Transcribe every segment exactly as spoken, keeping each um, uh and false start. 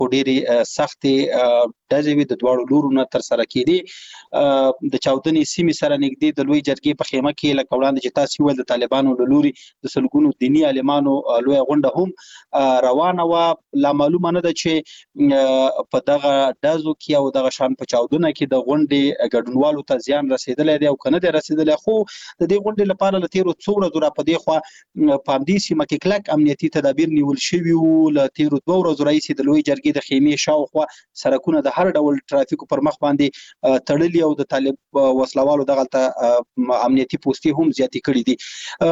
خو ډېرې سختې ډزې وې د دواړو لورو نه ترسره کېدې. د چاودنې سیمې سره نږدې د لوی جرګې په خیمه کې لکه وړاندې چې تاسو وویل د طالبانو له لوري د سلګونو دیني عالمانو لویه غونډه هم روانه وه. لا معلومه نه ده چې په دغه ډزو کې او دغه شان په چاودنه کې د غونډې ګډونوالو ته زیان رسېدلی دی او که نه دی رسېدلی، خو د دې غونډې لپاره له تېرو څو ورځو را په دې خوا په همدې سیمه کې کلک امنیتي تدابیر نیول شوي وو. له تېرو دوه ورځو راهیسې د لوی جرګې د خیمې شاوخوا سرکونه د هر ډول ترافیکو پر مخ باندې تړلي او د طالب وسلوالو دغلته امنیتي پوستې هم زیاتې کړي دي.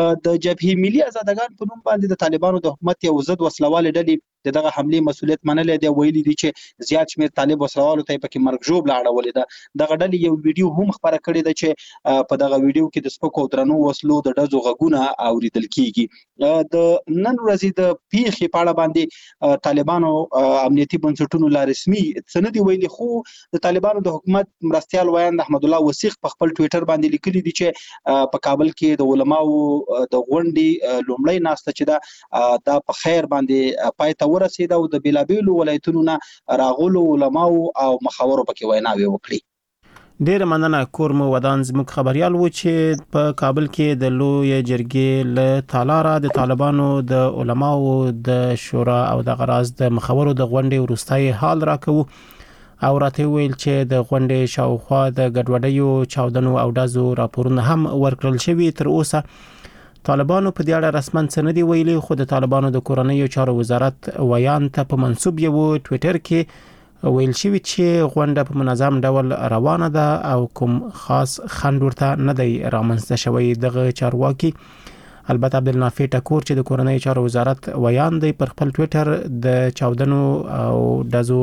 د جبهې ملي آزادګان په نوم باندې د طالبانو د حکومت یو ضد وسلوالې ډلې د دغه حملې مسؤلیت منلی دی، ویلي دي چې زیات شمېر طالب وسلوالو ته یې پکې مرګ ژوبله اړولې ده. دغه ډلې یو ویډیو هم خپره کړې ده چې په دغه ویډیو کې د سپکو او درنو وسلو د ډزو غږونه اورېدل کېږي. د نن ورځې د پیښې په اړه باندې طالبانو امنیتي بنسټونو لا رسمي څه نه دي ویلي، خو د طالبانو د حکومت مرستیال ویاند احمد الله وثیق په خپل ټویټر باندې لیکلي دي چې په کابل کې د علماو د غونډې لومړۍ ناسته چې ده دا په خیر باندې پای ته ورسېده او د بېلابېلو ولایتونو نه راغلو علماو او مخاورو پکې ویناوې وکړي. ډیره مننه. کور مو ودان زموږ خبريال و چې په کابل کې د لوی جرګې له تالاره د طالبانو د علماو د شورا او د غراز د مخاورو د غونډې وروستۍ حال راکوو او راته ویل چې د غونډې شاوخوا د ګډوډیو چاودنو او ډزو راپورونه هم ورکړل شوي. تر اوسه طالبانو په دې اړه رسماً څه نه دي ویلي، خو د طالبانو د کورنیو چارو وزارت ویان ته په منسوب یو ټویټر کې ویل شوی چې غونډه په منظم ډول روانه ده او کوم خاص خنډ ورته نه دی رامنځته شوی. دغه چارواکي البته عبدالنافع ټکور چې د کورنیو چارو وزارت ویان دی پر خپل ټویټر د چاودنو او ډزو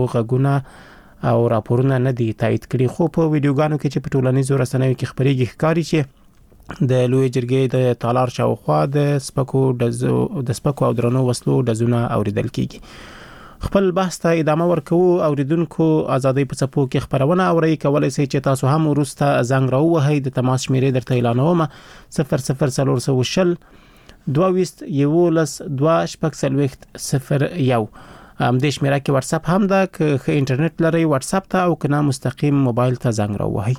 غږونه او راپورونه نه دي تایید کړي، خو په ویډیوګانو کې چې په ټولنیزو رسنیو کې خبرېږي ښکاري چې د لوی جرګې د تالار شاوخوا د سپکو ډزو د سپکو او درنو وسلو ډزونه اوریدل کیږي. خپل بحث ته ادامه ورکوو. اوریدونکو ازادۍ په څپو کې خبرونه اورئ، کولای شئ چې تاسو هم وروسته زنګ راووهئ. د تماس شمیرې درته اعلانوم: صفر صفر څلور سوه شل دوه ویشت یولس دوه شپږ څلوېښت صفر یو. همدې شمیره کې واتس اپ هم ده، که ښه انټرنیټ لرئ واتس اپ ته، او که نه مستقیم موبایل ته زنګ راووهئ.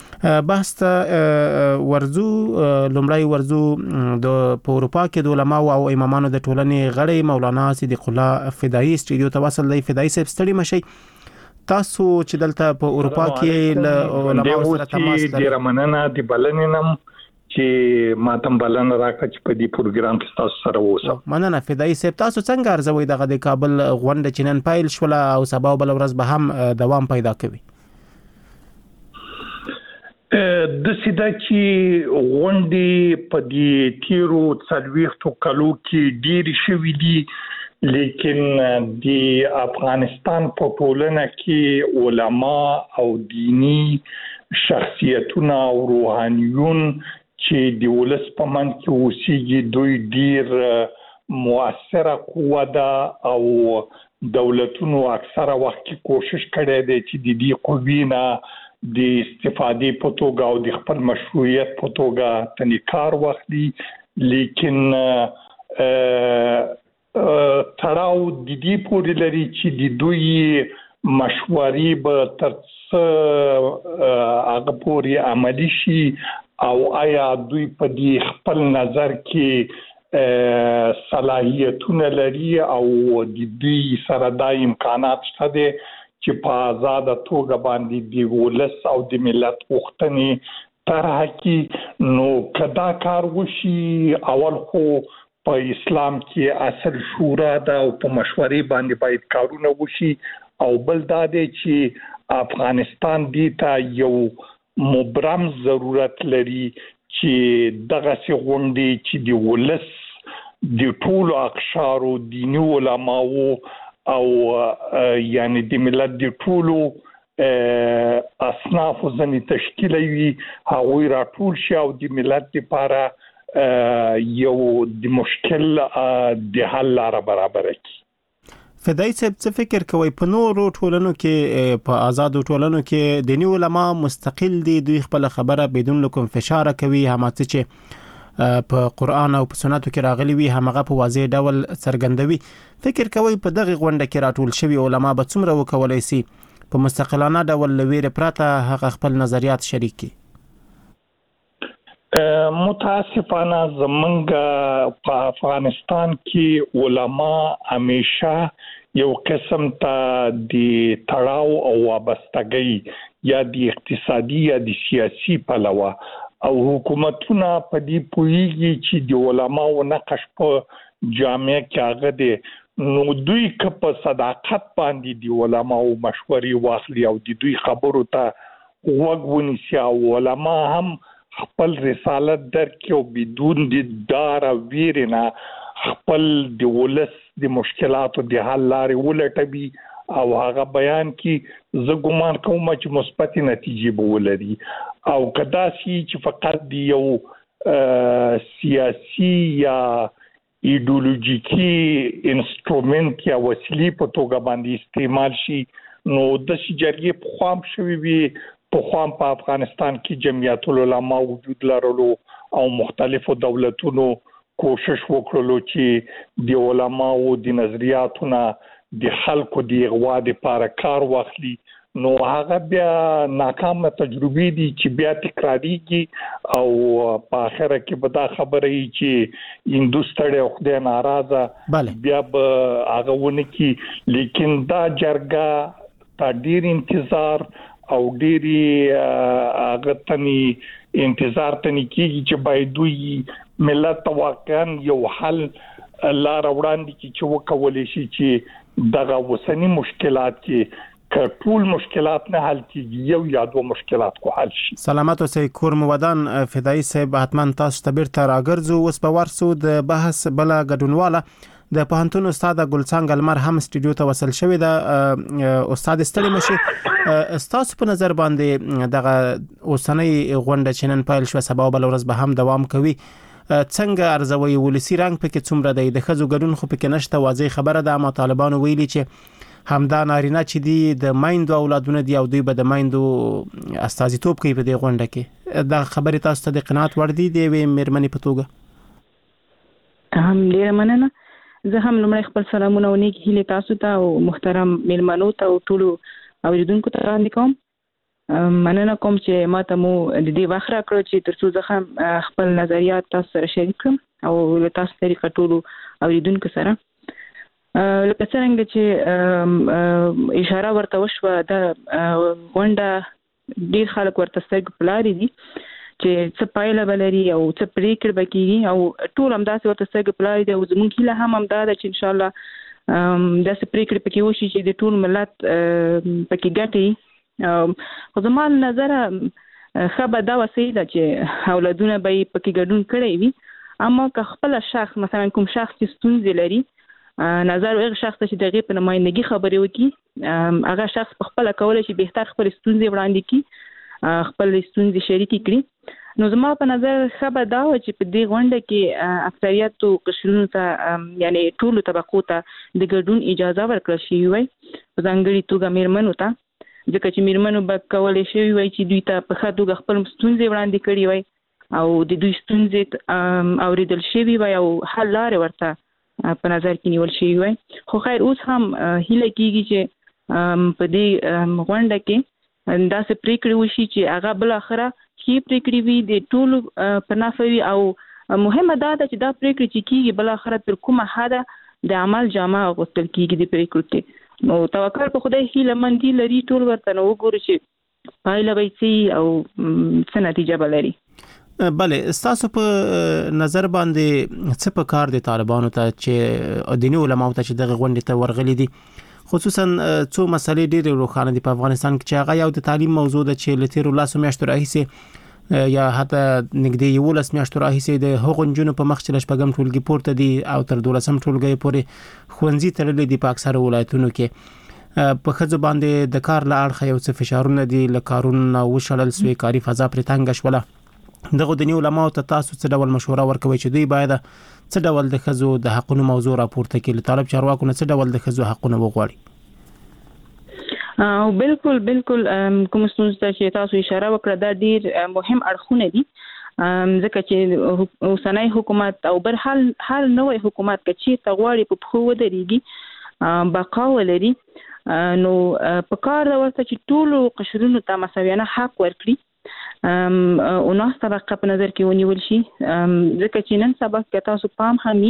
بحث ته ورزو. لومړی ورزو د په اروپا کې د علماو او امامانو د ټولنې غړی مولانا صدیق الله فدایی استودیو ته وصل دی. فدایی صاحب ستړي مشئ. تاسو چې دلته په اروپا کې له علماو سره تماس لرئ، ډیره مننه د بلنې نم چې ماتم بلنه راکړه چې په دې پروګرام کې تاسو سره اوسم. مننه فدایی صاحب. تاسو څنګه ارزوئ دغه د کابل غونډه چې نن پیل شوله او سبا بل ورځ به هم دوام پیدا کوي؟ د سیده چې غونډې په دې تیرو څلوېښتو کالو کې ډېرې شوي دي، لیکن د افغانستان په ټولنه کې علما او دینی شخصیتونه او روحانیون چې د ولس په منځ کې اوسېږي دوی ډېر مؤثره قوه ده او دولتونو اکثره وخت کې کوشش کړی دی چې د دې قوې نه د استفادې په توګه او د خپل مشروعیت په توګه تنې کار واخلي. لیکن تړاو د دې پورې لري چې د دوی مشورې به تر څه هغه پورې عملي شي او آیا دوی په دې خپل نظر کې صلاحیتونه لري او د دوی سره دا امکانات شته دي چې په آزاده توګه باندې د ولس او د ملت غوښتنې طرح کړي. نو کدا کار وشي، اول خو په اسلام کې اصل شورا ده او په مشورې باندې باید کارونه وشي، او بل دا دی چې افغانستان دې ته یو مبرم ضرورت لري چې دغه سي غونډې چې د ولس د ټولو اقشارو دیني علماو او یعنی د ملت د ټولو اصناف ځنې تشکیل وي، هغوی راټول شي او د ملت لپاره یو د مشکل د حل لاره برابر کړي. فدایی صاحب څه فکر کوي په نورو ټولنو کې، په آزادو ټولنو کې دیني علما مستقل دي، دوی خپل خبره بدون کوم فشار کوي، هم څه چې په قرآن او په سنتو کې راغلي وي همغه په واضح ډول څرګندوي. فکر کوي په دغه غونډه کې راټول شوي علما به څومره وکولای شي په مستقلانه ډول لویره پراته هغه خپل نظریات شریک کړي؟ متاسفانه زمونږ په افغانستان کې علما همیشه یو قسم ته د تړاو او وابستګۍ یا د اقتصادي یا د سیاسي پلوه او حکومتونه په دې پوهیږي چې د علماو نقش په جامعه کې هغه دی، نو دوی که په صداقت باندې د علماو مشورې واخلي او د دوی خبرو ته غوږ ونیسي او علما هم خپل رسالت درکړي او بدون د ډار او ویرې نه خپل د ولس د مشکلاتو د حل لارې ولټوي او هغه بیان کې زه ګومان کوم چې مثبت نتیجې به ولري. او کدا سي چې فقط دی یو سیاسي یا ایډیولوژیکي انسټرومنت یا وسیلې په توګه باندې استعمال شي، نو د شي جرګې په خام شوي وي په خام په افغانستان کې جمعیت العلماء وجود لرلو او مختلفو دولتونو کوشش وکړلو چې د علماو د نظریاتونه د خلکو د اغوا لپاره کار واخلي، نو هغه بیا ناکامه تجربه دي چې بیا تکراریږي او په اخر کې به دا خبره ای چې هندوستړی او خدای ناراضه بیا به هغه ونه کې. لیکن دا جرګه تا ډیر انتظار او ډیری هغه تني انتظار تني کیږي چې باید دوی ملت واقعا یو حل لار وړاندې کی چې وکولې شي چې دغه وسنی مشکلات کې ټول مشکلات نه حل کیږي، یو یا دوه مشکلات کو حل شي. سلامات اوسئ کورم ودان فدایي صاحب، حتمان تاسو ته بیرته راګرځو. اوس په ورسو د بحث بل غډونواله د پوهنتون استاد ګلڅنګ المر هم سټډیو ته وصل شوی دا استاد ستړي مشي. استاد په نظر باندې دغه اوسنۍ غونډه چې نن پیل شو سبا بل ورځ به هم دوام کوي، څنګه ارزوي ولسی رنګ پکې څومره دی؟ د خزو ګډون خو پکې نشته، واضح خبره ده. اما طالبانو ویلي چې همدا نارینه چې دی د مایندو اولادونه دی او دوی به د مایندو استازیتوب کوي په دې غونډه کې. دا خبره تاسو ته د قناعت وړ دي دی وې مېرمنې په توګه؟ هم ډیر مننه. زه هم لمړی خپل سلامونه او نیک هیله تاسو ته او محترم میلمنو ته او ټولو اوریدونکو ته وړاندې کوم. مننه کوم چې ماته مو د دې وخت راکړو چې ترڅو زه خپل نظریات تاسو سره شریک کړم او له تاسو طریقه ټولو اوریدونکو سره. لکه څنګه چې اشاره ورته وشوه دا غونډه ډیر خلک ورته سترګې په لارې دي چې څه پایله بلري او څه پریکړه بکیږي او ټول همداسې ورته سترګې په لارې دي او زموږ هیله هم همدا ده چې انشاءالله داسې پریکړې پکې وشي چې د ټول ملت پکې ګټي. خو زما له نظره ښه به دا وسیله ده چې اولادونه به یې پکې ګډون کړی وي، اما که خپله شخص مثلا کوم شخص چې ستونزې لري نظر هغه شخص چې دغه په نمائندګي خبرې وکړي، هغه شخص په خپل کولای شي بهتر خپل ستونزې وړاندې کړي، خپل ستونزې شریک کړي. نو زما په نظر ښه به دا و چې په دې غونډه کې اکثریت قشرونو ته یعنی ټولو طبقو ته د ګډون اجازه ورکړل شي وي، په ځانګړي توګه میرمنو ته، ځکه چې میرمنو به کولای شي وي چې دوی ته په ښه توګه خپل ستونزې وړاندې کړي وي او د دوی ستونزې اوریدل شوي وي او حل لارې ورته په نظر کې نیول شوی وي. خو خیر اوس هم هیله کیږي چې په دې غونډه کې داسې پریکړې وشي چې هغه بل اخره کې پریکړې وي د ټولو په نفع وي او مهمه دا ده چې دا پریکړې چې کیږي بل اخره تر کومه حده د عمل جامه اغوستل کیږي د پریکړو کې. نو توکل په خدای هیله مندي لري ټول ورته نو وګورو چې پایله به څه او څه نتیجه بلري. بله ستاسو په نظر باندې څه په کار دي طالبانو ته چې دیني علماو ته چې دغه غونډې ته ورغلي دي، خصوصا څو مسلې ډېرې روښانه دي په افغانستان کې چې هغه یو د تعلیم موضوع ده چې له تیرو لسو میاشتو راهیسې یا حتی نږدې یولس میاشتو راهیسې د هغو نجونو په مخ چې له شپږم ټولګي پورته دي او تر دولسم ټولګي پورې ښوونځي تړلي دي په اکثره ولایتونو کې. په ښځو باندې د کار له اړخه یو څه فشارونه دي، له کارونو وشړل سوی، کاري فضا پرې تنګه شوله. دغه د نیو علماو ته تاسو څه ډول مشوره ورکوي چې دوی باید څه ډول د ښځو د حقونو موضوع راپورته کړي، له طالب چارواکو نه څه ډول د ښځو حقونه وغواړي؟ او بالکل بالکل کوم څه چې تاسو اشاره وکړه دا ډیر مهم اړخونه دي ځکه چې اوسنۍ حکومت او بر حال حال نوې حکومت کې چې تغواړي په خو ودرېږي بقا ولري نو په کار ورته چې ټول قشرونو ته مساویانه حق ورکړي او ناس طبقه په نظر کې ونیول شي ځکه چې نن سبا کې تاسو پام همي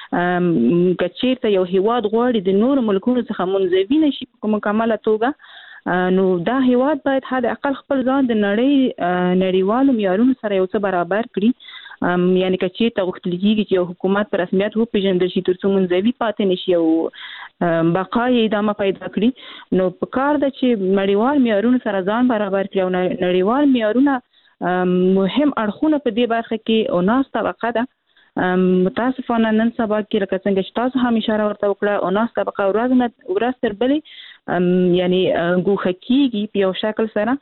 کچېرته یو هیواد غواړي د نور ملکونو څخه منځوي نشي په مکمله توګه نو دا هیواد باید حد اقل خپل ځان د نړۍ نړیوالو معیارونو سره یو څه برابر کړي یعنی کچېرته غوښتل کېږي چې یو حکومت په رسمیت وپېژندل شي ترڅو منځوي پاتې نشي او بقا یې ادامه پیدا کړي نو په کار ده چې نړیوال معیارونو سره ځان برابر کړي او نړیوال معیارونه مهم اړخونه په دې برخه کې او ناس طبقه ده متاسفانه نن سبا کې لکه څنګه چې تاسو هم اشاره ورته وکړه او ناس طبقه ورځ نه ورځ تر بلې یعنی ګوښه کېږي په یو شکل سره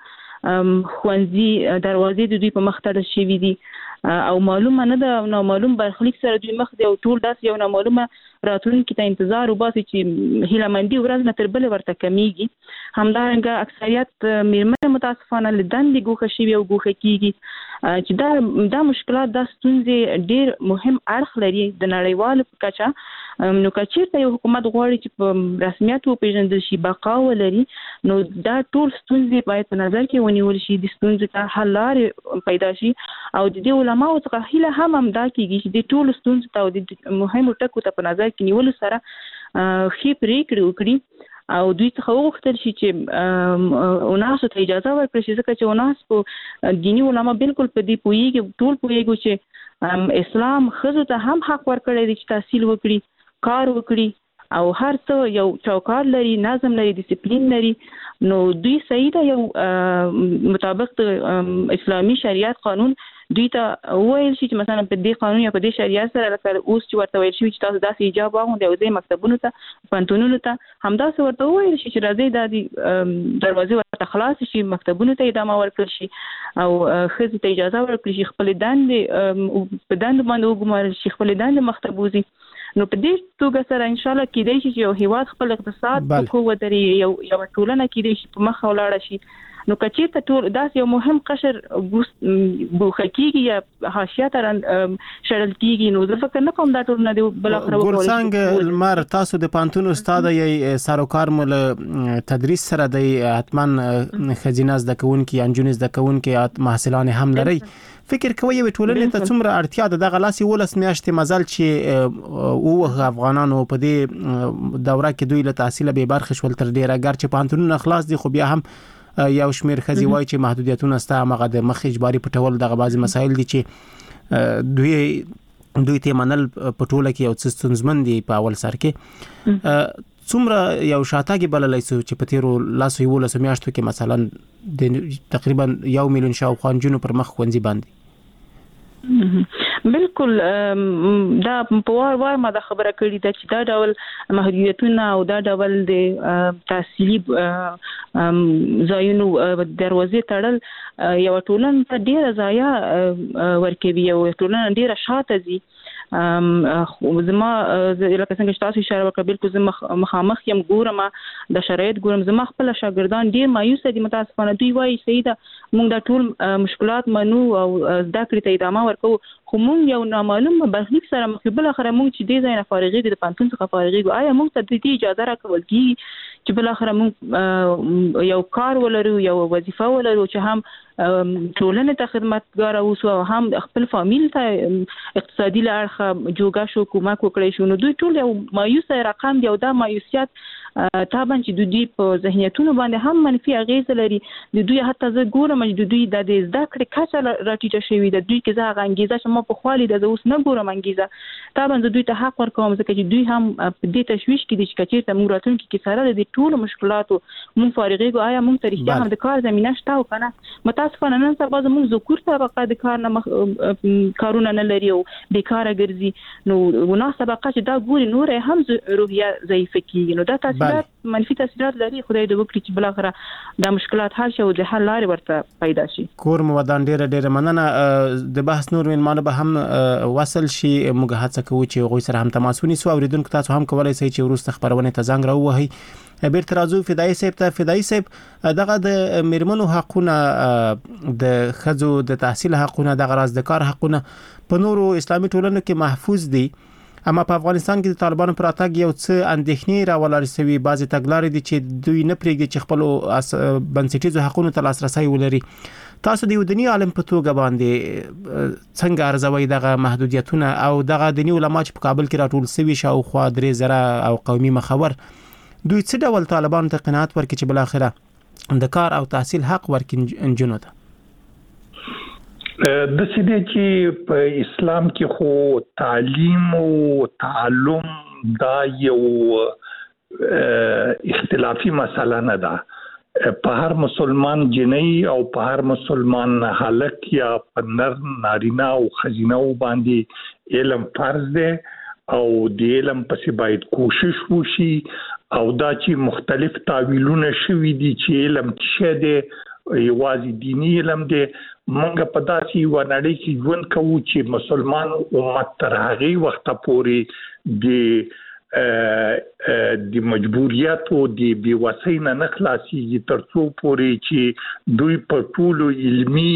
خوانځي دروازې د دوی په مخ تړل شوي دي او معلومه نه ده نو معلوم برخلیک سره دوی مخ دی او ټول داس یو نه معلومه راتلونکي ته انتظار وباسي چې هیلمندي ورځ نه تر بل ورته کمیږي همدارنګه اکثریت میرمنې متاسفانه لدندې ګوښه شوي او ګوښه کېږي چې دا دا مشکلات دا ستونزې ډېر مهم اړخ لري د نړیوالو په کچه نو که چېرته یو حکومت غواړي چې په رسمیت وپېژندل شي بقا ولري نو دا ټول ستونزې باید په نظر کې ونیول شي د ستونزو ته حل لارې پیدا شي او د دې علماو څخه هیله هم همدا کېږي چې د ټولو ستونزو ته او د مهمو ټکو ته په نظر کې نیولو سره ښې پرېکړې وکړي او دوی څخه وغوښتل شي چې اوناسو ته اجازه ورکړي شي ځکه چې اوناس په دیني علما بالکل په دې پوهېږي ټول پوهېږو چې اسلام ښځو ته هم حق ورکړی دی چې تحصیل وکړي کار وکړي او هر څه یو چوکاټ لري نظم لري ډیسپلین لري نو دوی صحیح ده یو مطابق اسلامي شریعت قانون دوی ته وویل شي چې مثلا په دې قانون یا په دې شریعت سره لکه اوس چې ورته ویل شي چې تاسو داسې حجاب واغوندئ او ځئ مکتبونو ته پوهنتونونو ته همداسې ورته وویل شي چې راځئ دا د دروازې ورته خلاص شي مکتبونو ته ادامه ورکړل شي او ښځې ته اجازه ورکړل شي خپلې دندې په دندو باندې وګمارل شي خپلې دندې مخ ته بوځي نو په دې توګه سره ان شاء الله کېدای شي چې یو هیواد خپل اقتصاد په خو ودرې یو یو ټولنه کېدای شي په مخ ولاړه شي نو کچېرته ټول داس یو مهم قشر ګوښه کېږي یا حاشیه ته شړل کېږي نو زه فکر نه کوم دا ټول نه دی بالاخره ګورڅنګ مر تاسو د پانتون استاد یې سروکار مول تدریس سره د حتمان خزینه زده کوونکي انجونز زده کوونکي محصلان هم لري فکر کوي یو ټولنې ته څومره اړتیا ده د غلاسي ولس میاشتې مزل چې او افغانانو په دې دوره کې دوی له تحصیل به برخه شول تر ډیره ګر چې پانتون خلاص دي خو بیا هم یو شمیر خزي وای چې محدودیتونه ستا مغه د مخ اجباري پټول دغه بعضی مسایل دي چې دوی دوی ته منل پټوله کې او څستونزمن دي په اول سر کې څومره یو شاتګي بللای سو چې په تیرو لاسو یو لاسو میاشتو کې مثلا د تقریبا یو میلیون شاوخوا جنونو پر مخ خونځي باندې بالکل دا په وار وار ما دا خبره کړې ده چې دا ډول محدودیتونه او دا ډول د تحصیلي ځایونو دروازې تړل یو ټولنه ته ډیره ضایع ورکوي او ټولنه ډیره شاته ځي زما لکه څنګه چې تاسو اشاره وکړه بالکل زما مخامخ یم ګورم د شرایط ګورم زما خپل شاګردان ډیر مایوس دي متاسفانه دوی وایي سیده موږ دا ټول مشکلات منو او زده کړې ته ادامه ورکو خو موږ یو نامعلوم برخلیک سره مخ بل اخره موږ چې دې ځای نه فارغې دي د پانتون څخه فارغې آیا موږ ته د دې اجازه راکول کیږي چې بل اخره موږ یو کار ولرو یو وظیفه ولرو چې هم ټولنې ته خدمتګار اوسو او هم خپل فامیل ته اقتصادي لارښه جوګه شو کومک وکړي شو نو دوی ټول یو مایوس رقم دی او دا مایوسیت طبعا چې دوی په ذهنیتونو باندې هم منفي اغیز لري د دوی حتی زه ګورم چې دوی د زده کړې کچه راټیټه شوې ده دوی کې زه هغه انګیزه چې ما په خالي د اوس نه ګورم انګیزه طبعا زه دوی ته حق ورکوم ځکه چې دوی هم په دې تشویش کې دي چې کچېرته موږ راتلونکي کې سره د ټولو مشکلاتو موږ فارغېږو آیا موږ ته رښتیا هم د کار زمینه شته او که نه متاسفانه نن سبا زموږ ذکور طبقه د کار نه کارونه نه لري او بیکاره ګرځي نو ونه طبقه چې دا ګوري نور هم روحیه ضعیفه کېږي نو دا تاثیرات منفي تاثیرات لري خدای دې وکړي چې بل اخره دا مشکلات حل شي او د حل لارې ورته پیدا شي کور مو ودان ډیره ډیره مننه د بحث نور مېلمانه به هم وصل شي موږ هڅه کوو چې غوي سره هم تماس ونیسو اوریدونکو تاسو هم کولای شئ چې ورسته خبرونه ته زنګ راووهئ بیرته راځو فدایي صاحب ته. فدایي صاحب دغه د میرمنو حقونه د ښځو د تحصیل حقونه د غراز د کار حقونه په نورو اسلامي ټولنو کې محفوظ دي، اما په افغانستان کې د طالبانو پر اتګ یو څه اندېښنې راولار سوي. بعضي تګلارې دي چې دوی نه پرېږدي چې خپل بنسټیزو حقوقو ته لاسرسي ولري. تاسو د یو دیني عالم په توګه باندې څنګه ارزوي دغه محدودیتونه او دغه دیني علما چې په کابل کې راټول سوي شاوخوا درې زره او قومي مخور، دوی څه ډول طالبانو ته قناعت ورکړي چې بل اخره د کار او تحصیل حق ورکړي انجونو ته؟ د سیده چې په اسلام کې خو تعلیم او تعلم دا یو اختلافي مسله نه ده. په هر مسلمان جنۍ او په هر مسلمان هلک یا په نر نارینه او ښځینه باندې علم فرض دی او د علم پسې باید کوشش وشي او دا چې مختلف تعویلونه شوي دي چې علم څه دی، یوازې دینی علم دی. منګه په داسې یو نړۍ کې ژوند کوو چې مسلمان امت تر هغه وخت پورې د د مجبوریت او د بیوسۍ نه نه خلاصيږي تر څو پورې چې دوی په ټولو علمي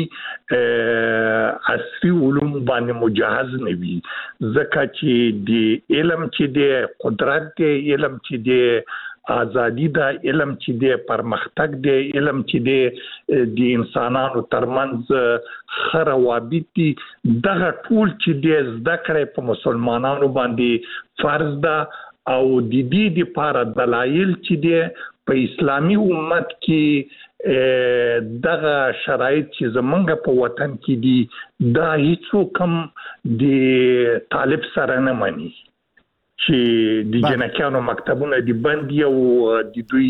عصري علوم باندې مجهز نه وي. ځکه چې د علم چې د قدرت دی، علم چې د ازادي دا، علم چې د پرمختګ دی، علم چې د انسانانو ترمنځ خروابط دي، دغه ټول چې د زده کړې په مسلمانانو باندې فرض ده او د دې لپاره دلایل چې د په اسلامي امت کې دغه شرایط چې زمونږ په وطن کې دي دا هیڅ کم د طالب سره نه مانی چې د جنکانو مکتبونه دی بندي او د دوی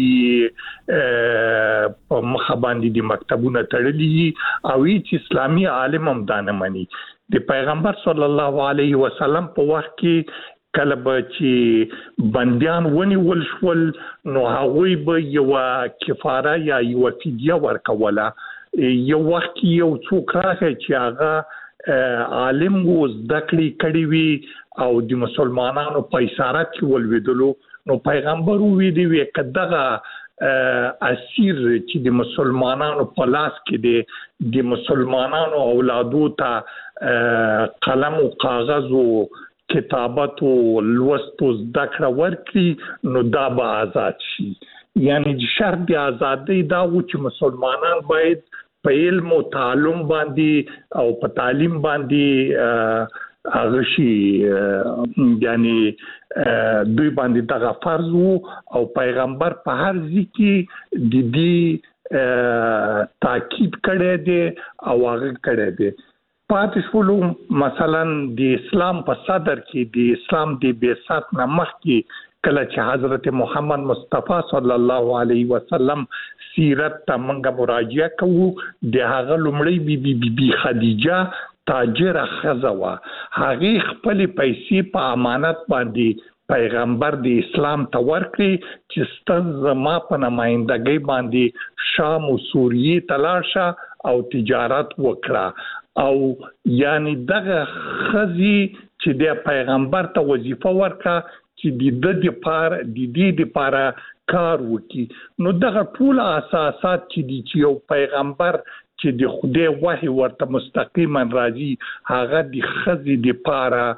په مخه باندې د مکتبونه تړلي او هیڅ اسلامي عالم هم دا نه مانی. د پیغمبر صلی الله علیه وسلم په وخت کې کله به چې بندیان ونیول شول نو هغوی به یو کفاره یا یو فدیه ورکوله. یو وخت یو څوک راغی چې هغه عالم و زده کړې کړې وي او د مسلمانانو په اشارت کې ولویدلو نو پیغمبر ویلي وي کداغه اسیر چې د مسلمانانو په لاس کې دی د مسلمانانو اولادو ته قلم او کاغذ او کتابت او لوست او زده کړه ورکړي نو دا به آزاد شي. یعنی شرط د ازادۍ دا و چې مسلمانان باید په علم او تعلم باندې او په تعلیم باندې هغه شي، یعنی دوی باندې دغه فرض وو او پیغمبر په هر ځکه د دې تاکید کړی دی او هغه کړی دی. پاتې شولو مثلا د اسلام په صدر کې د اسلام د بعثت نه مخکې کله چې حضرت محمد مصطفی صلی الله علیه وسلم سیرت ته موږ مراجعه کوو، د هغه لومړی بی بی بی خدیجه تاجر خزوا هغه خپل پیسې په امانت باندې پیغمبر د اسلام ته ورکړي چې ستاسو ما په نمائندګۍ باندې شام او سوریه تلاشه او تجارت وکړه. او یعنی دغه خزي چې د پیغمبر ته وظیفه ورکړه چې د دې لپاره د دې لپاره کار وکړي. نو دغه ټول اساسات چې دي چې یو پیغمبر چې د خدای وحي ورته مستقیما راځي هغه د خزي د لپاره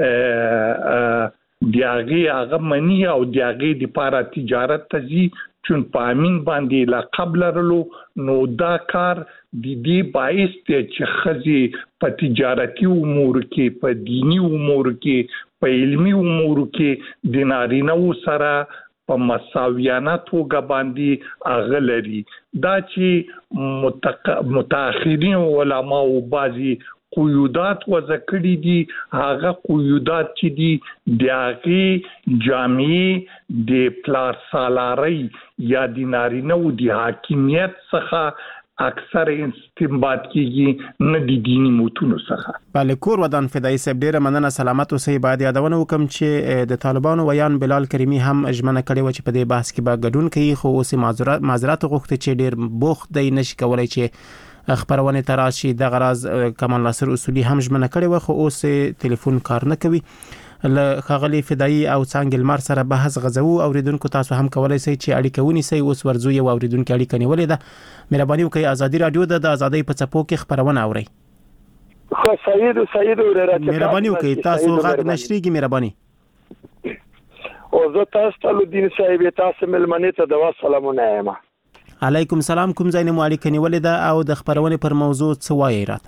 د هغه هغه منی او د هغه د لپاره تجارت تزي چون په امین باندې لا قبل رلو نو دا کار د دې باعث ته چې خزي په تجارتي امور کې، په دینی امور کې، په علمي امور کې د نارینه سره په مساویانه توګه باندې اغلري. دا چې متأخرین علما او بعضي قیودات وضع کړي دي، هغه قیودات چې دي د هغه جامعي د پلار سالاري یا د نارینه او د حاکمیت څخه اکثر استنباط کیږي نه د دینی متونو څخه. بله کور ودان فدایي صاحب ډیره مننه. سلامت اوسئ. باید یادونه وکم چې د طالبانو ویان بلال کریمی هم ژمنه کړې و چې په دې بحث کې به ګډون کوي، خو اوس معذرت معذرت غوښتي چې ډیر بوخت دی نشي کولای چې خبرونه تراشي. د غراز کمال ناصر اصولي هم ژمنه کړې و خو اوس ټلیفون کار نه کوي. له خاغلی فدایي او څنګه لمر سره بحث غزو اوریدونکو تاسو هم کولای شئ چې اړیکه ونیسئ. اوس ورزو یو اوریدونکو اړیکه نیولې ده. مهرباني وکړئ ازادي رادیو د ازادۍ په څپو کې خبرونه اورئ. خو سید سید ورته مهرباني وکړئ تاسو غږ نشریږي. مهرباني. او زه تاسو ته لودین صاحب تاسو ملمنې ته د سلامونه یم. علیکم سلام. کوم ځای نه مو اړیکه نیولې ده او د خبرونه پر موضوع څه وایي راته؟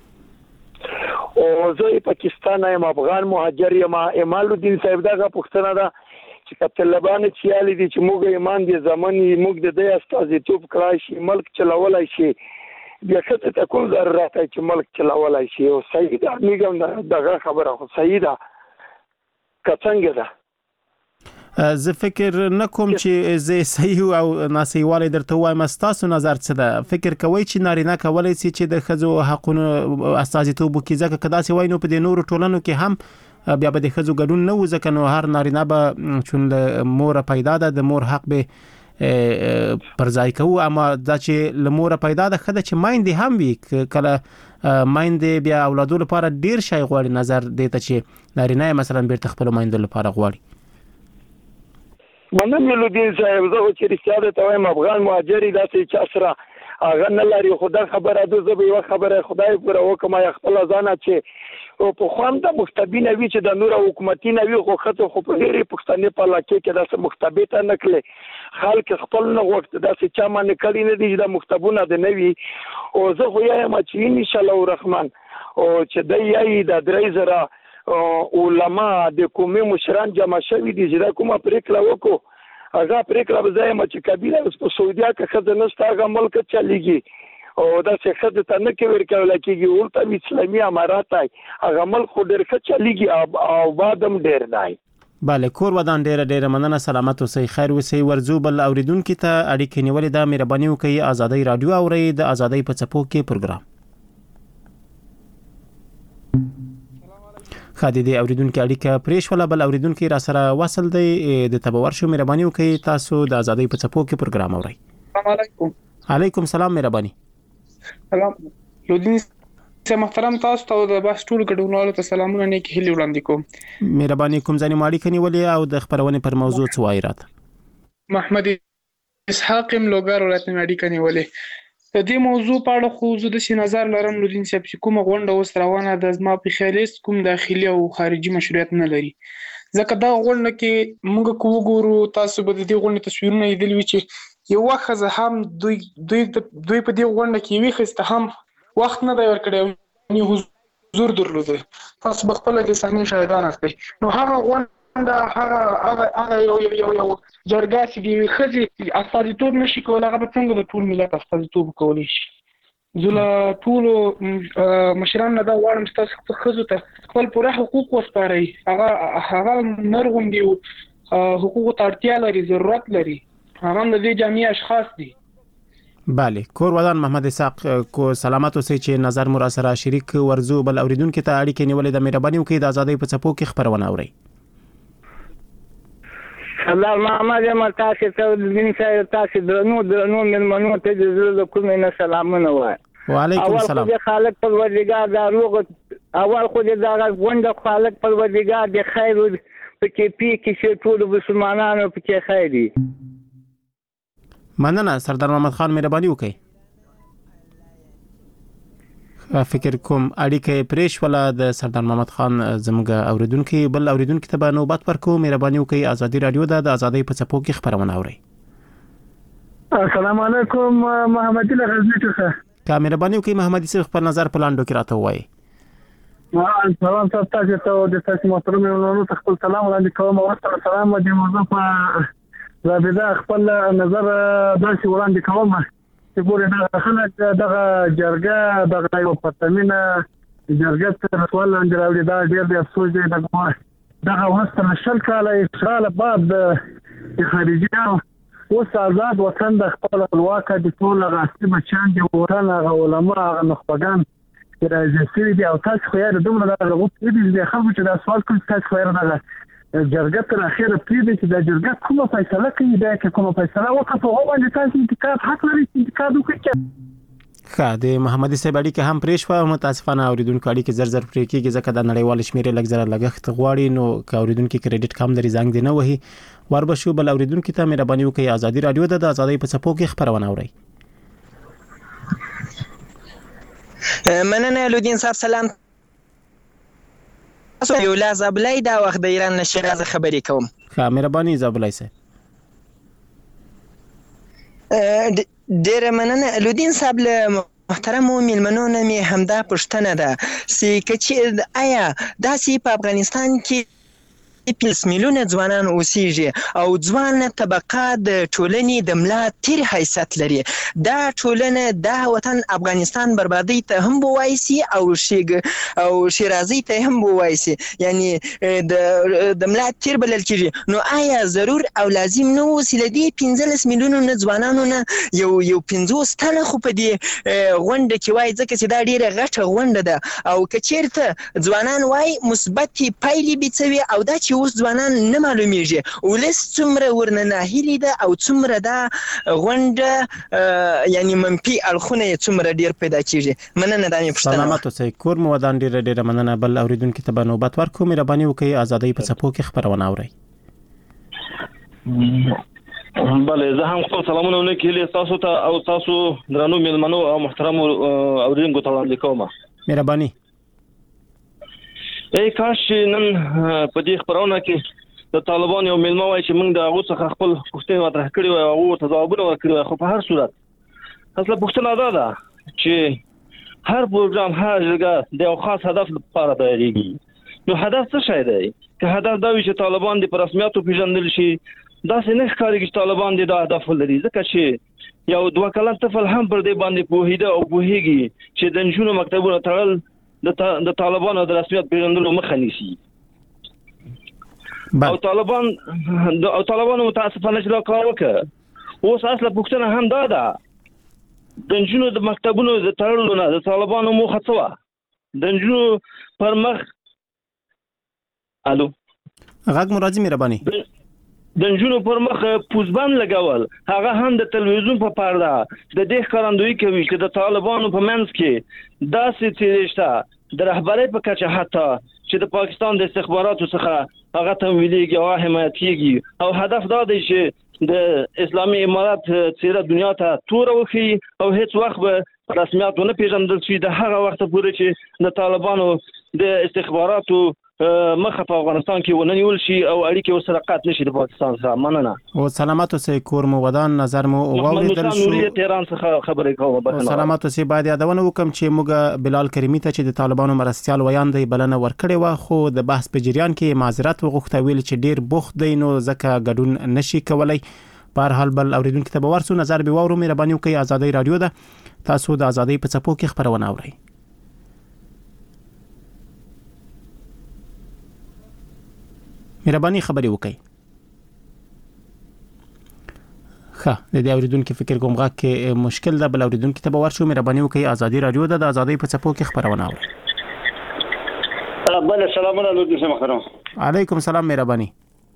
او زه پاکستان یم، افغان مهاجر یم. ایمال الدین صاحب دا پوښتنه ده چې په طالبان چې یالي دي چې موږ ایمان دي زمونی موږ د دې استازیتوب کړای شي ملک چلولای شي بیا څه ته کوم ضرورت چې ملک چلولای شي. او صحیح ده میګم دغه خبره خو صحیح ده که څنګه ده. زه فکر نکوم چې زه صحیح او ناسیواله درته وایم. تاسو نظر څه ده؟ فکر کوئ چې نارینه کولای شي چې د خزو حقونو استازیتوب وکړي؟ ځکه کدا سی وای نو په د نورو ټولنو کې هم بیا به د خزو ګډون نه و، ځکه نو هر نارینه به چون مور پیدا ده د مور حق به پر ځای کوو. اما دا چې لمور پیدا ده خدای چې مایندې هم وي کله مایندې بیا اولادو لپاره ډیر شای غواړي. نظر دیته چې نارینه مثلا بیرته خپل مایندو لپاره غواړي. منم لودین صاحب زه چې رښتیا ده وایم افغان مهاجری داسې چا سره هغه نه لري. خدا خبره ده زه به یو خبره خدای پوره وکم یا خپل ځانه چې او په خوان د مختبینه وی چې د نور حکومتي نه وی خو خطه خو په ډیره پښتنې په لکه کې داسې مختبته نکله خلک خپل نه وخت داسې چا باندې کړي نه دي د مختبونه د نوي. او زه خو یم چې ان شاء الله الرحمن او چې د یی د درې زره علما د کومې مشران جمع شوي دي چې دا کومه پریکړه وکړو هغه پریکړه به ځای چې کبیره اوس په سعودیا کې خزه نشته هغه ملک چلیږي او دا څه خزه ته نه کې ورکول کېږي ورته اسلامي امارات هغه ملک خو ډېر ښه چلیږي او بادم ډېر دی. bale کور ودان ډېر ډېر مننه. سلامت اوسئ، خیر اوسئ. ورزو بل اوریدونکو ته اړیکې نیولې ده. مهرباني وکړئ ازادۍ رادیو اورئ د ازادۍ په څپو کې پروګرام. خادي دی اوریدونکو اړیکه پریښوله. بل اوریدونکو را سره وصل دی د تبور شو. مهرباني وکړئ تاسو د ازادۍ په څپو کې پروګرام اورئ. السلام علیکم. علیکم سلام. مهرباني. سلام لودین صاحب محترم تاسو ته د باس ټول ګډونوالو ته سلامونه نیک هیلې وړاندې کوم. مهرباني کوم ځای ماړی کني ولې او د خبرونه پر موضوع څه وایي راته؟ محمد اسحاق ملوګر ولایت ماړی کني ولې د دې موضوع په اړه خو زه د څه نظر لرم لودین صاحب چې کومه غونډه اوس روانه ده زما په خیالیست کوم داخلي او خارجي مشروعیت نه لري. ځکه دا غونډه کې موږ کو وګورو تاسو به د دې غونډې تصویرونه لیدلی وي چې یو وخت هم دوی دوی دوی په دې غونډه کې وی خسته هم وخت نه دی ورکړی نو حضور درلوده. تاسو به خپل د سامي شاهدان استئ. نو هغه غونډه هغه هغه یو یو یو جرګه چې دی خزي استازیتوب نشي کولای هغه څنګه د ټول ملت استازیتوب کولی شي. زله ټول مشران نه دا وړم چې تاسو خزو ته خپل پوره حقوق وسپارئ. هغه هغه نرغون دی حقوق ته اړتیا لري ضرورت لري. هغه د دې جامع اشخاص دي. bale کور ودان محمد اسحاق کو سلامت اوسئ چې نظر مو را سره شریک. ورزو بل اوریدونکو ته اړیکې نیولې د مهرباني وکړئ د ازادۍ په څپو کې خبرونه اورئ. الله محمد یم تاسو ته د دین صاحب تاسو درنو درنو ملمنو ته د زړه کوم نه سلامونه وای. وعلیکم السلام. اول خو خالق پروردگار دا روغ اول خو دا غونډه خالق پروردگار د خیر په کې پی کې چې ټول مسلمانانو په کې خیر دي. مننه سردار محمد خان مهرباني وکړئ. فکر کوم اړیکه پریښوله د سردار محمد خان زموږ اوریدونکو. بل اوریدونکو ته به نوبت ورکو. مهرباني وکړئ ازادي رادیو د ازادۍ په څپو کې خبرونه اورئ. السلام علیکم محمد الله غزنی څخه. کا مهرباني وکړئ محمد صاحب خپل نظر په لاندو کې راته وایي. سلام تاسو ته د تاسو محترم ورونو ته خپل سلام وړاندې کوم. او سلام د موضوع په زابده خپل نظر داسې وړاندې کوم چې ګورې دا خلک دغه جرګه دغه یو پرتمینه جرګه تر رسول لاندې راوړي. دا ډېر د افسوس دی دغه دغه وسته شل کاله اشغال بعد د خارجي اوس آزاد وطن د خپل خپلواک د ټول غاصب بچان دي وطن هغه علما هغه نخبگان چې راځي سړي دي. او تاسو خو یې دومره دغه غوښتي دي د خلکو چې دا سوال کوي تاسو خو یې دغه جرګه تر اخره پریږدي چې دا جرګه کومه فیصله کوي دا کومه فیصله وکړي. په هغه باندې تاسو انتقاد حق لري چې انتقاد وکړي. ښه د محمدي صاحب اړیکه هم پرې شوه متاسفانه اوریدونکو اړیکې زر زر پرې کېږي ځکه د نړیوال شمیرې لږ زره لګښت غواړي نو که اوریدونکو کریډټ کم لري زنګ دی نه وهي وربشو بل اوریدونکو ته مهرباني وکړئ ازادي رادیو د ازادۍ په څپو کې خبرونه اورئ. مننه لودین صاحب سلام. تاسو یو لاز ابلای دا وخت د ایران نشر از خبرې کوم. ښه مهرباني زابلای صاحب. ډېر مننه لودین صاحب له محترمو میلمنو نه مې همدا پوښتنه ده چې کچې آیا داسې په افغانستان کې پنځه میلیونه ځوانان اوسېږي او ځوانه طبقه د ټولنې د ملا تیر حیثیت لري. دا ټولنه دا وطن افغانستان بربادۍ ته هم بوایسي او شیګ او شیرازي ته هم بوایسي یعنی د د ملا تیر بلل کېږي. نو آیا ضرور او لازم نه و چې له دې پنځلس میلیونو ځوانانو نه یو یو پنځوس تنه خو په دې غونډه کې وایي ځکه چې دا ډېره غټه غونډه ده او که چېرته ځوانان وایي مثبتې پایلې بیڅوي او دا چې اوس ځوانان نه معلومیږي ولس څومره ورنه ناهیلي ده او څومره دا غونډه یعنی منفي اړخونه یې څومره ډېر پیدا کېږي. مننه دا مې پوښتنه. سلامت اوسئ کور مو ودان ډېره ډېره مننه. بل اوریدونکو ته به نوبت ورکړو مهرباني وکړئ ازادۍ په څپو کې خبرونه اورئ. بله زه هم خپل سلامونه ونه کېلې تاسو ته او تاسو درنو میلمنو او محترمو اوریدونکو ته وړاندې کوم. مهرباني. ای کاش نن په دې خبرونه کې د طالبان یو میلمه وای چې موږ د هغو څخه خپل پوښتنې مطرح کړي وای او هغو ته ځوابونه ورکړي وای. خو په هر صورت اصله پوښتنه دا ده چې هر پروګرام هر جرګه د یو خاص هدف لپاره دایریږي. نو هدف څه شی دی؟ که هدف دا وي چې طالبان د په رسمیاتو پیژندل شي داسې نه ښکارېږي چې طالبان د دا هدف ولري ځکه چې یو دوه کلن طفل هم پر دې باندې پوهېده او پوهېږي چې د نجونو مکتبونه تړل د طالبانو د رسمیت پیژندلو مخه نیسي. او طالبان او طالبانو متاسفانه چې دا کار وکړ اوس اصله پوښتنه هم دا ده د نجونو د مکتبونو د تړلو نه د طالبانو موخه څه وه؟ د نجونو پر مخ الو غږ مو راځي مهرباني. د نجونو پر مخ پوزبند لګول هغه هم د تلویزیون په پرده د دې ښکارندویي کوي چې د طالبانو په منځ کې داسې څیرې شته د رهبرۍ په کچه حتی چې د پاکستان د استخباراتو څخه هغه تمویلېږي او حمایتېږي او هدف دا دی چې د اسلامي امارات څیره دنیا ته توره وښیي او هیڅ وخت به رسمیات ونه پیژندل شي د هغه وخته پورې چې د طالبانو د استخباراتو مخه په افغانستان کې ونه نیول شي او اړیکې ورسره قطع نشي د پاکستان سره. مننه او سلامت اوسئ کور مو ودان نظر مو واوریدل شو. محمد تهران څخه خبرې کوم. سلامت اوسئ باید یادونه وکم چې موږ بلال کریمی ته چې د طالبانو مرستيال ویان دی بلنه ورکړې و خو د بحث په جریان کې معذرت وغوښته ویل چې ډیر بوخت دی نو ځکه ګډون نشي کولای. په هر حال بل اوریدونکو ته به ورسو نظر به وورو مهرباني وکړئ ازادۍ رادیو ده تاسو د ازادۍ په څپو کې خبرونه اورئ. مهرباني خبرې وکړئ. ښه د دې اوریدونکو فکر کوم غږ کې مشکل ده بل اوریدونکو ته به ورشو مهرباني وکړئ ازادۍ رادیو ده د ازادۍ په څپو کې خبرونه اورئ. بله سلام علیکم محترم. علیکم السلام مهرباني.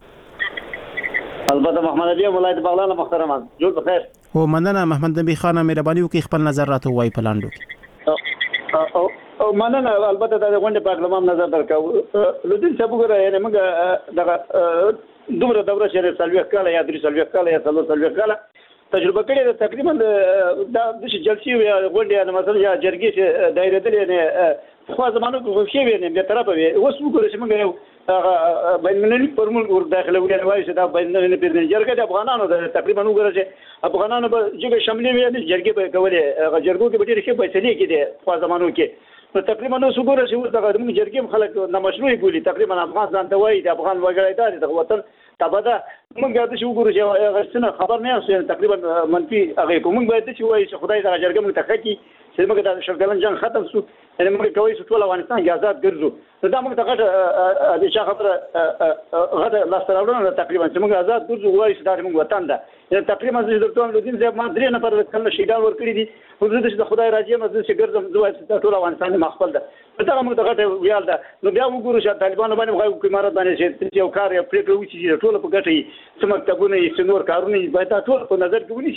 البته محمد نبی ولایت بغلان محترم جوړ بخیر. هو مننه محمد نبی خان مهرباني وکړئ خپل نظر راته وایي په لاندو کې. او مننه البته د غونډې په اړه نظر درکاو لودین صاحب ګره یعنی موږ دغه دومره دوره چې سلوي کاله یا درې سلوي کاله یا څلور سلوي کاله تجربه کړې ده تقریبا دا د جلسې یا غونډې یا مثلا یا جرګې چې دایره دلې نه خو زمانو کې شی ویني به طرفه وي اوس وګورئ چې موږ یو بینالمللي فورمول ور داخله وایي وایي چې دا بینالمللي پیژنې جرګه د افغانانو د تقریبا وګورئ چې افغانانو به چې شاملې وي جرګې به کولې جرګو کې به ډېر ښه فیصلې کېدې خو زمانو کې نو تقریبا نو وګورئ چې اوس دغه موږ جرګې خلک نامشروع بولي تقریبا افغان ځان ته وایي د افغان وګړی د وطن تبدا موږ د شي وګورو چې څنګه خبر نه اوسه تقریبا منفي هغه کوم باید چې وایي چې خدای دغه جرګه موږ ته کوي چې موږ د شرګلن جنگ ختم شو یعنی موږ کوي چې ټول افغانستان کې آزاد ګرځو دا موږ ته غټه د چا خبره غټه لاستراوړنه تقریبا چې موږ آزاد ګرځو وایي چې دا موږ وطن ده یعنی تقریبا د ډاکټر لودین صاحب ما درې نفر کله شیدان ور کړی دي خو د خدای راځي مزه چې ګرځم زوای چې ټول افغانستان مخفل ده دا موږ ته غټه ویال ده نو بیا وګورو چې طالبان باندې غوښتل کوي مارات باندې چې یو کار یې پریکړه وکړي چې ټول په ګټه یې سم مکتبونه یې څنور کارونه یې باید ټول په نظر کې ونیسي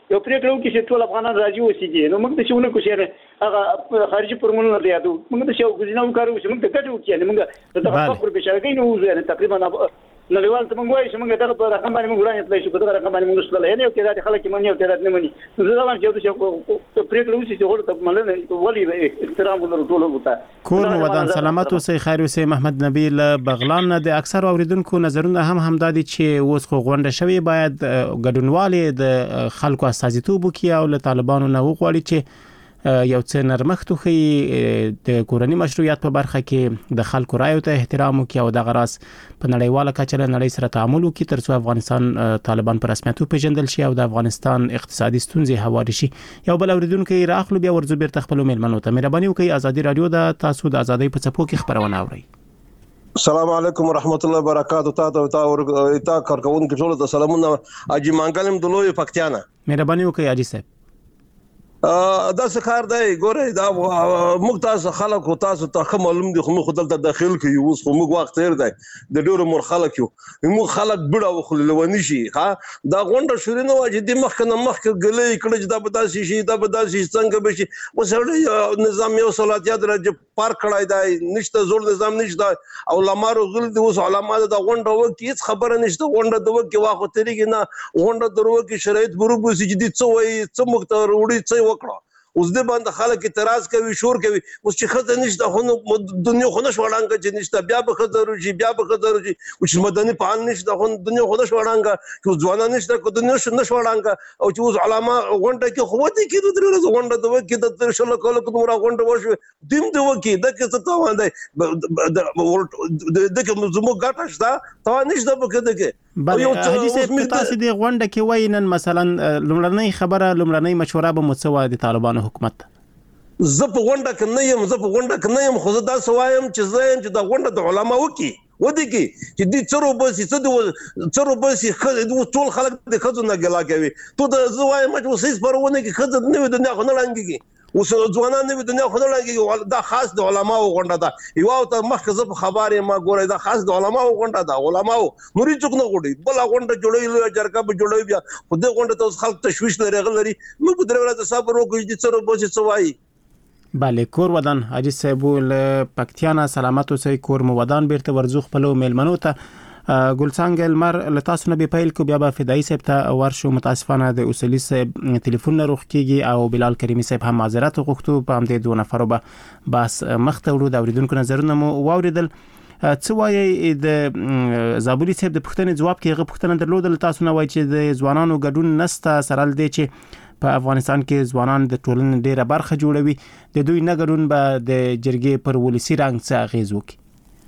یو پریکړه وکړي چې ټول افغانان راځي اوسېږي نو موږ د شونه کو چې هغه خارجي فورمولونه دی یادو موږ د شو غوښنه وکړو چې موږ ته ګټو کې موږ د تفکر په شرکې نو وزه تقریبا نړیوال ته موږ وایو چې موږ دغه په رقم باندې موږ وړاندې تللی شو په دغه رقم باندې موږ شتل یعنی یو کې دا خلک مني او تعداد نه مني نو دا باندې یو څه پریکړه وشي چې ورته ملنه ولې احترام ولرو ټول وته کور مو ودان سلامت اوسئ خیر اوسئ محمد نبیل بغلان د اکثر اوریدونکو نظرونه هم همدادي چې اوس خو غونډه شوی باید ګډونوالي د خلکو استازیتوب وکړي او له طالبانو نه وغواړي چې یو څه نرمښت خو د کورنۍ مشروعیت په برخه کې د خلکو رایو ته احترام وکړي او د غراس په نړیواله کچه له نړۍ سره تعامل وکړي ترڅو افغانستان طالبان په رسمیت وپېژندل شي او د افغانستان اقتصادي ستونزې هواري شي. یو بل اوریدونکو راخلو بیا ورځو بیرته خپل میلمنو ته مهرباني وکړئ ازادي رادیو د تاسو د ازادۍ په څپو کې خبرونه اورئ. السلام علیکم ورحمت الله وبرکاتہ. تا ته او تا کارکونکو ټول ته سلامونه. اجي مانګلم دلوي پکتیانا. مهرباني وکړئ اجي صاحب. دا څه کار دی ګوره دا موږ تاسو خلک او تاسو ته معلوم دي خو موږ دلته داخل کوي اوس خو موږ وخت تیر دی د ډیرو مر خلک یو موږ خلک بډا وخلونی شي ها دا غونډه شوري نو چې د مخکنه مخک غلې کړي چې دا به تاسو شي دا به تاسو څنګه به شي وسړي نظام یو صلاحیت راځي پار کړای دی نشته زور نظام نشته او لمارو غل دي اوس علامات دا غونډه وکي هیڅ خبره نشته غونډه د وکي واخو تريږي نه غونډه درو کې شرایط ګروپ سي چې دي څو وي څو مختار وړي څو وکړه اوس د باندې خلک اعتراض کوي شور کوي اوس چې خزه نشته خو دنیا خو نش وړانګه چې نشته بیا به خزه روجي بیا به خزه روجي او چې مدني فعال نشته خو دنیا خو نش وړانګه چې ځوانان نشته خو دنیا نش وړانګه او چې اوس علامه غونډه کې خو دې کې د درې غونډه د وکي د تر شل کول کوم را غونډه وشو دیم د وکي د کې څه تا باندې د کې زمو ګټه شته تا نشته په کې دغه یو حاجی صاحب تاسو د غونډه کې وای نن مثلا لومړنۍ خبره لومړنۍ مشوره به متسوا د طالبانو حکومت زه په غونډه کې نه یم زه په غونډه کې نه یم خو دا سوایم چې زه یم چې د غونډه د علما وکي ودی کې چې د څرو بسي څه د څرو بسي ټول خلک د خزو نه ګلا کوي ته د زوایم چې وسې پرونه کې خزو نه د نه نه لنګي اوس ځوانان نه دنیا خو نه لګي دا خاص د علماو غونډه ده یو ته مخکې زه خبرې ما ګورې دا خاص د علماو غونډه ده علماو نوري څوک نه غوړي بل غونډه جوړوي جرګه به جوړوي بیا خو د غونډه ته خلک تشويش لري غلري موږ په درو ورځې صبر وکړو چې څو بوسي څوای. بله کور ودان حاجی صاحب له پکتیانا سلامت اوسئ کور مو ودان بیرته ورزو خپل میلمنو ته ګلڅنګ المر لتاسو نه به پیل کو بیا به فدای صاحب ته ورشو متاسفانه د اصلي صاحب ټلیفون نه روخ کیږي او بلال کریمی صاحب هم معذرت غوښتو په هم د دوه نفرو به بس مخته ورو د اوریدونکو نظرونه مو واوریدل څه وایي د زابوري صاحب د پښتنې جواب کې غو پښتنه درلودل تاسو نه وایي چې د ځوانانو ګډون نسته سره لدی چې په افغانستان کې ځوانان د ټولنې ډیره برخه جوړوي د دوی نه ګډون به د جرګې پر ولسی رنګ څه اغیز وکړي.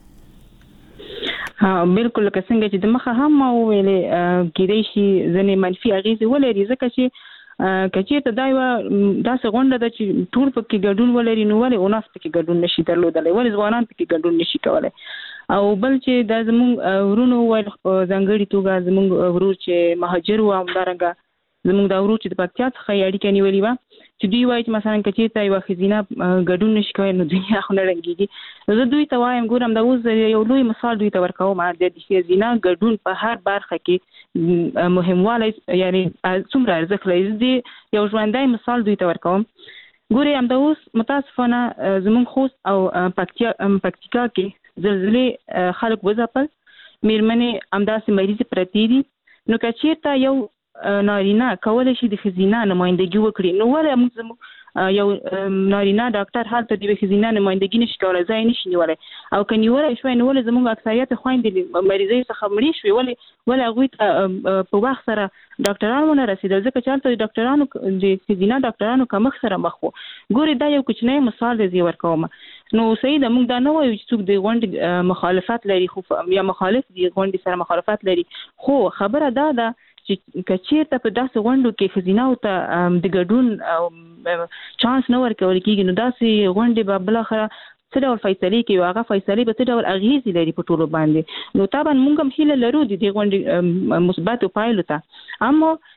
ها بالکل که څنګه چې د مخه هم ویلې کېدای شي ځنې منفي اغیزې ولري ځکه چې کچې ته دا یو داسې غونډه ده چې ټول پکې ګډون ولري نو ولې اوناس پکې ګډون نشي درلودلی ولې ځوانان پکې ګډون نشي کولای او بل چې دا زموږ ورونو وایي ځانګړي توګه زموږ ورور چې مهاجر و همدارنګه زموږ دا ورور چې د پکتیا څخه اړیکه نیولې وه چې دوی وایي چې مثلا کچې ته یوه ښځینه ګډون نشي کولی نو دنیا خو نه ړنګېږي نو زه دوی ته وایم ګورم دا اوس یو لوی مثال دوی ته ورکوم د ښځینه ګډون په هر برخه کې مهموالی یعنی څومره ارزښت لري زه یو ژوندی مثال دوی ته ورکوم ګورئ همدا اوس متاسفانه زموږ خوست او پکتیا پکتیکا کې زلزلې خلک وځپل میرمنې همداسې مریضې پرتې دي نو که چېرته یو نارینه کولی شي د ښځینه نمایندګي وکړي نو ولې موږ یو نارینه ډاکټر هلته د یوې ښځینه نمایندګي نشي کولی ځای نشي نیولی او که نیولی شوی نو ولې زموږ اکثریت خویندې مریضۍ څخه مړې شوې ولې ولې هغوی ته په وخت سره ډاکټران ونه رسېدل ځکه چې هلته د ډاکټرانو د ښځینه ډاکټرانو کمښت سره مخ وو. ګورې دا یو کوچنی مثال دی زه یې ورکوم نو صحیح ده موږ دا نه وایو چې څوک د غونډې مخالفت لري خو یا مخالف د غونډې سره مخالفت لري خو خبره دا ده چې که چېرته په داسې غونډو کې ښځیناو ته د ګډون چانس نه ورکول کېږي نو داسې غونډې به بالاخره څه ډول فیصلې کوي او هغه فیصلې به څه ډول اغېزې لري په ټولو باندې نو طبعا موږ هم هیله لرو د دې غونډې مثبتو پایلو ته اما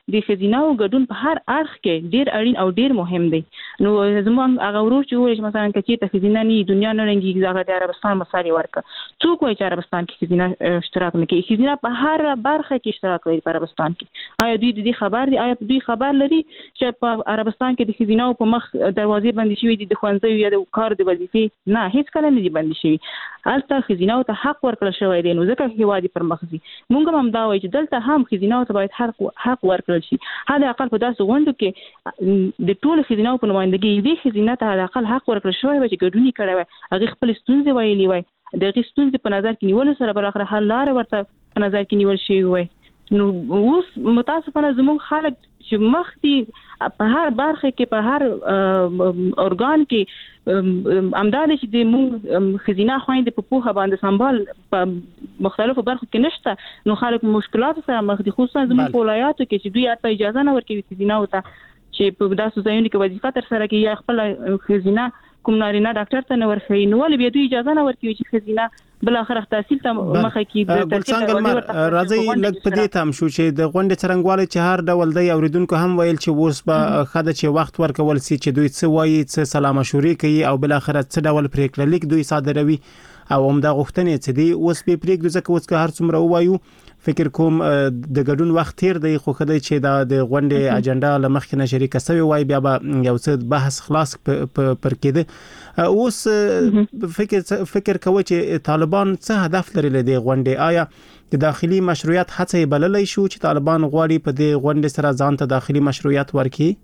د خزینه او ګډون په هر اړخ کې ډیر اړین او ډیر مهم دی. نو زموږ هغه ورور چې وایي مثلا کچې ته خزینه نه دنیا نه رنګي هغه د عربستان مساري ورکه څوک وایي چې عربستان کې خزینه اشتراک نه کوي. خزینه په هر برخه کې اشتراک لري په عربستان کې. آیا دوی د دې خبر دي؟ آیا دوی خبر لري چې په عربستان کې د خزینه په مخ دروازې بندې شوې دي د ښوونځیو یا د کار د وظیفې؟ نه، هیڅ کله نه دي بندې شوي. هلته خزینه ته حق ورکړل شوی دی، نو ځکه هیواد پر مخ ځي. موږ هم دا وایو چې دلته هم خزینه ته باید حق حق ورکړل شي. حد اقل په داسې غونډو کې د ټول خزینه په نمائندګۍ دې خزینه ته حد اقل حق ورکړل شوی وي چې ګډون کړی وي، هغه خپل ستونزې ویلي وي، د هغې ستونزې په نظر کې نیولو سره بل اخر حل لارې ورته په نظر کې نیول شوی وي. نو اوس متاسفانه زموږ خلک چې مخکې په هر برخه کې په هر ارګان کې امداد چې د موږ خزینه خويندې په پوهه باندې سنبال په مختلفو برخو کې نشته، نو خلک مشکلات سره مخ دي، خصوصا زموږ په ولایاتو کې چې دوی حتی اجازه نه ورکوي خزینه وته چې په داسې ځایونو کې وظیفه تر سره کوي یا خپل خزینه کوم نارینه ډاکټر ته نه ورخوي، نو ولې بیا دوی اجازه نه ورکوي چې خزینه بل اخر تحصیل ته مخه کې د تحصیل راځي. لږ په دې تام شو چې د غونډې څرنګوالی چې هر ډول دی اوریدونکو هم ویل چې اوس به خاده چې وخت ورکول سي چې دوی څه وایي، څه سلا مشورې کوي او بل اخر څه ډول پریکړه لیک دوی صادروي او همدا غوښتنې څه دي اوس به پریکړه ځکه اوس که هر څومره وایو فکر کوم د ګډون وخت تیر دی، خو خدای چې دا د غونډې اجنډا لمخکې نه شریکه سوی وای بیا به یو څه بحث خلاص پر کېده. اوس فکر فکر کوي چې طالبان څه هدف لري له دې غونډې؟ آیا د داخلي مشروعیت هڅه بللای شو چې طالبان غواړي په دې غونډې سره ځان ته داخلي مشروعیت ورکړي؟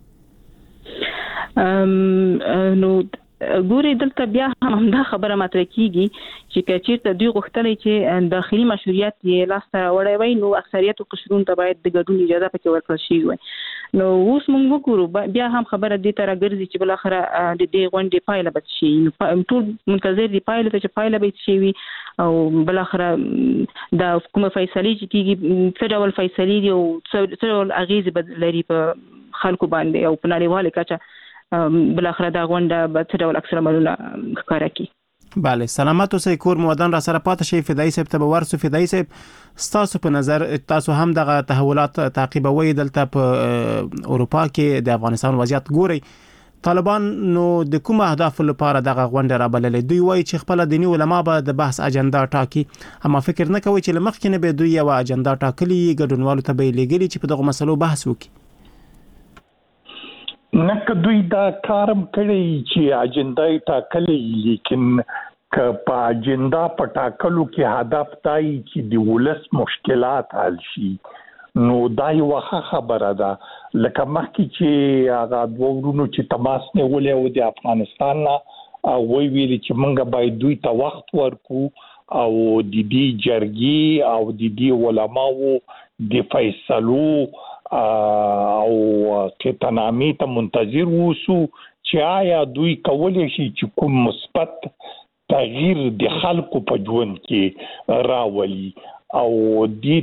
نو ګوري دلته بیا هم دا خبره مطرح کیږي چې چیرته دوی غوښتلې چې داخلي مشروعیت یې لاس ته راوړی وي، نو اکثریت قشرونو ته باید د ګډون اجازه پکې ورکړل شي وي. نو اوس موږ وګورو بیا هم خبره دې ته راګرځي چې بل اخر د دې غونډې پایله به شي، ټول منتظر دي پایله ته چې پایله به شي وي او بل اخر د حکومت فیصله چې کیږي څه ډول فیصله دي او څه ډول اغیز به لري په خلکو باندې او په نړیواله کچه بل اخر دا غونډه به څه ډول اکثر عملونه ښکاره کړي. بله، سلامت اوسئ. کور مودان را سره پاتې شي. فدایي صاحب ته به ورسو. فدایي صاحب، ستاسو په نظر تاسو هم دغه تحولات تعقیبوي دلته په اروپا کې د افغانستان وضعیت ګوري، طالبان نو د کوم اهداف لپاره دغه غونډه را بللې؟ دوی وایي چې خپل دیني علما به د بحث اجنډا ټاکي، اما فکر نه کوي چې لمخکې نه به دوی یو اجنډا ټاکلي ګډونوالو ته به لګري چې په دغه مسلو بحث وکړي. نه که دوی دا کارم کړی چې اجنډا ټاکلي، لیکن که په اجنډا په ټاکلو کې هدف دی چې د ولس مشکلات حل شي، نو دا یو خبره ده. لکه مخکې چې هغه دوه ورونو چې تماس نیولی و د افغانستان نه وی ویلي چې موږ باید دوی ته وخت ورکو او د دې جرګې او د دې علماو د فیصلو او قطعنامې ته منتظر ووسو چې آیا دوی کولی شي چې کوم مثبت تغییر د خلکو په ژوند کې راولي او دې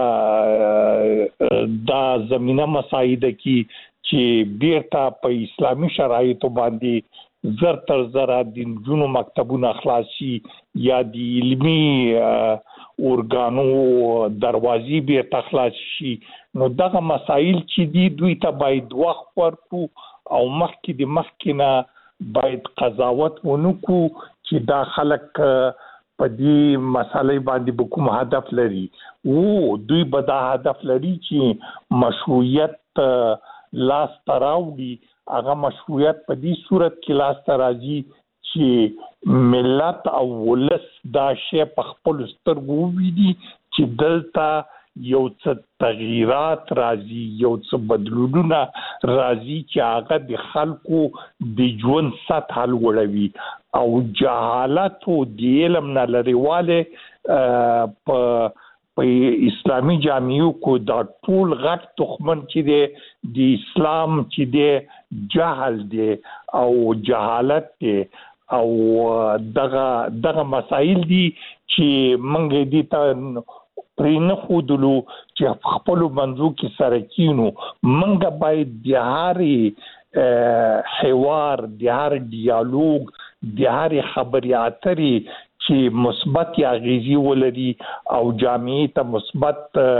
ته دا زمینه مساعده کی چې بیرته په اسلامي شرایطو باندې زر تر زره د نجونو مکتبونه خلاص شي یا د علمي اورګانو دروازې بیرته خلاص شي، نو دغه مسایل چې دي دوی ته باید وخت ورکو او مخکې د مخکې نه باید قضاوت ونکو چې دا خلک په دې مسالې باندې به کوم هدف لري. او دوی به دا هدف لري چې مشروعیت لاس ته راوړي. هغه مشروعیت په دې صورت کې لاس ته راځي چې ملت او ولس دا شی په خپل سترګو وویني چې دلته یو څه تغییرات راځي، یو څه بدلونونه راځي چې هغه د خلکو د ژوند سطح لوړوي او جهالت او د علم نه لرېوالی په په اسلامي جامعو کو دا ټول غټ تخمن چې دی د اسلام چې دی جهل دی او جهالت دی او دغه دغه مسائل دي چې موږ دې ته پرې نه ښودلو چې خپلو منځو کې سره کینو. موږ باید د هرې حوار، د هر ډیالوګ، د هرې خبرې اترې چې مثبت اغیزې ولري او جامعې ته مثبت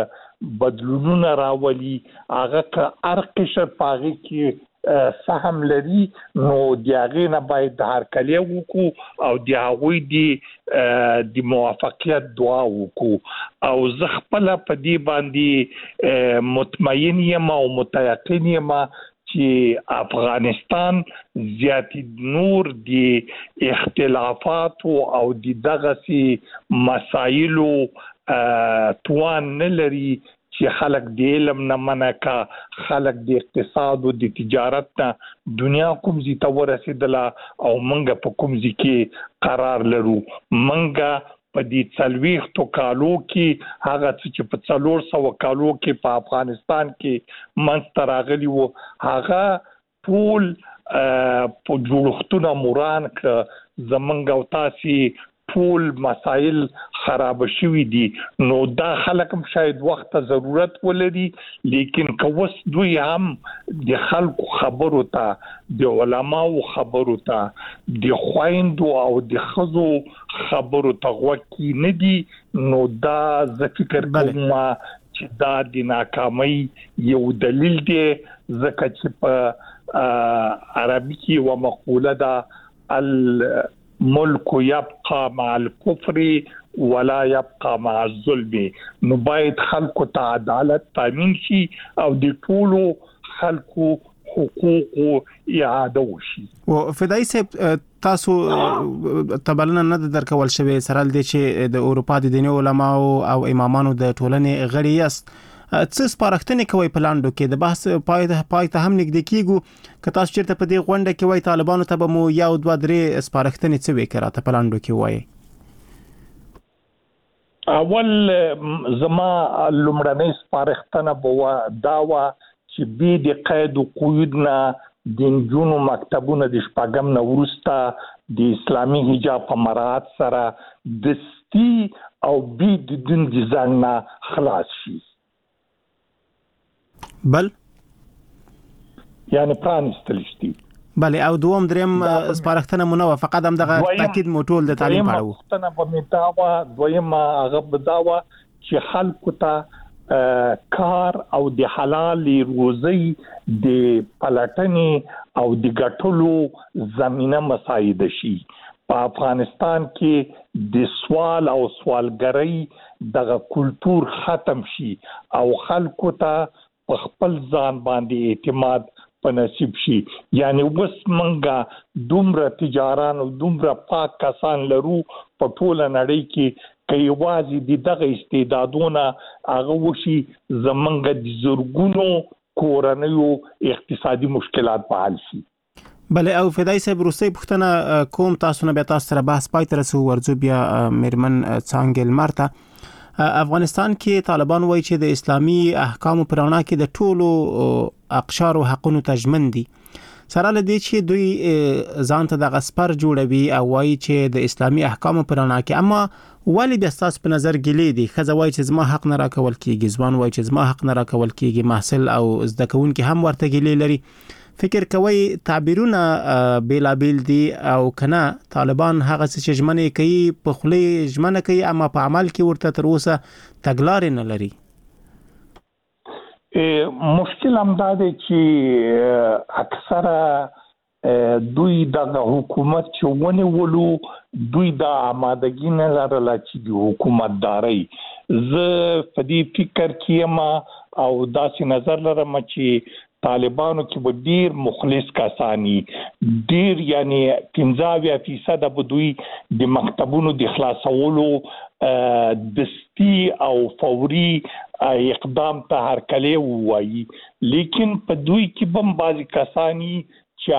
بدلونونه راولي هغه که هر قشر پاغي کې سهم لري نو د هغې نه باید د هرکلی وکړو او د هغوی د موافقیت دعا وکړو او زه خپله په دې باندې مطمئن یم او متیقن یم چې افغانستان زیاتې نور د اختلافاتو او د دغسې مسایلو توان نه لري چې خلک د علم نه منع کا خلک د اقتصاد او د تجارت نه دنیا کوم ځای ته ورسېدله او موږ په کوم ځای کې قرار لرو. موږ په دې څلوېښتو کالو کې هغه څه چې په څلور سوه کالو کې په افغانستان کې منځته راغلي وو هغه ټول په جوړښتونه موران که زموږ او تاسې ټول مسائل خراب شوي دي نو دا خلک هم شاید وخت ته ضرورت ولري لیکن که اوس دوی هم د خلکو خبرو ته د علماو خبرو ته د خویندو او د ښځو خبرو ته غوږ نه دي نو دا زه فکر کوم چې دا د ناکامۍ یو دلیل دی ځکه چې په عربي کې یوه مقوله ده ال ملک یبقى مع الكفر ولا يبقى مع الظلم نو باید خلکو ته عدالت تامین شي او د ټولو خلکو حقوق اعاده وشي. او فدای صاحب تاسو تبلنه نه درکول شوی سره د چې د اروپا د دیني علماو او امامانو د ټولنې غړي یاست څه سپارښتنې کوي په لاندو کې د بحث پای ته پای ته هم نږدې کیږو که تاسو چیرته په دې غونډه کې وای طالبانو ته به مو یو دوه درې سپارښتنې څه وکړه ته په لاندو کې وای؟ اول زما لومړنۍ سپارښتنه به دا وه چې بې د قید و قیود نه د نجونو مکتبونه د شپږم نه وروسته د اسلامي حجاب په مراعات سره دستي او بې د دین د زنګ نه خلاص شي. بل یعنی پرانستل شي. بله او دوم دریم سپارښتنه مو نه وه فقط همدغه تاکید مو ټول د تعلیم په اړه و. دویمه پوښتنه به مې دا وه دویمه هغه به دا وه چې خلکو ته کار او د حلالې روزۍ د پلټنې او د ګټلو زمینه مساعده شي. په افغانستان کې د سوال او سوالګرۍ دغه کلتور ختم شي او خلکو ته په خپل ځان باندې اعتماد په نصیب شي. یعنی اوس موږ دومره تجاران او دومره پاک کسان لرو په ټوله نړۍ کې که یوازې د دغه استعدادونه هغه وشي زموږ د زرګونو کورنیو اقتصادي مشکلات به حل شي. بله او فدای صاحب وروستۍ پوښتنه کوم تاسو نه بیا تاسو سره بحث پای ته رسو ورځو بیا میرمن څانګې لمر ته. افغانستان کې طالبان وایي چې د اسلامي احکامو په رڼا کې د ټولو اقشارو حقونو ته ژمن دي سره له دې چې دوی ځان ته دغه سپر جوړوي او وایي چې د اسلامي احکامو په رڼا کې اما ولې بیا ستاسو په نظر ګیلې دي ښځه وایي چې زما حق نه راکول کېږي ځوان وایي چې زما حق نه راکول کېږي محصل او زده کوونکي هم ورته ګیلې لري فکر کوي تعبیرونه بیلابیل دي او کنه طالبان هغه څه ژمنې کوي په خولې ژمنه کوي اما په عمل کې ورته تر اوسه تګلارې نه لري. مشکل هم دا دی چې اکثره دوی دغه حکومت چې ونیولو دوی د آمادګي نه لرله چې د حکومتدارۍ زه په دې فکر کې یم او داسې نظر لرم چې طالبانو کې به ډیر مخلص کسانی ډیر یعنی پنځه اویا فیصد به دوی د مکتبونو د خلاصولو دستی او فوري اقدام ته هرکلی وایي لیکن په دوی کې هم بعضی کسانی چې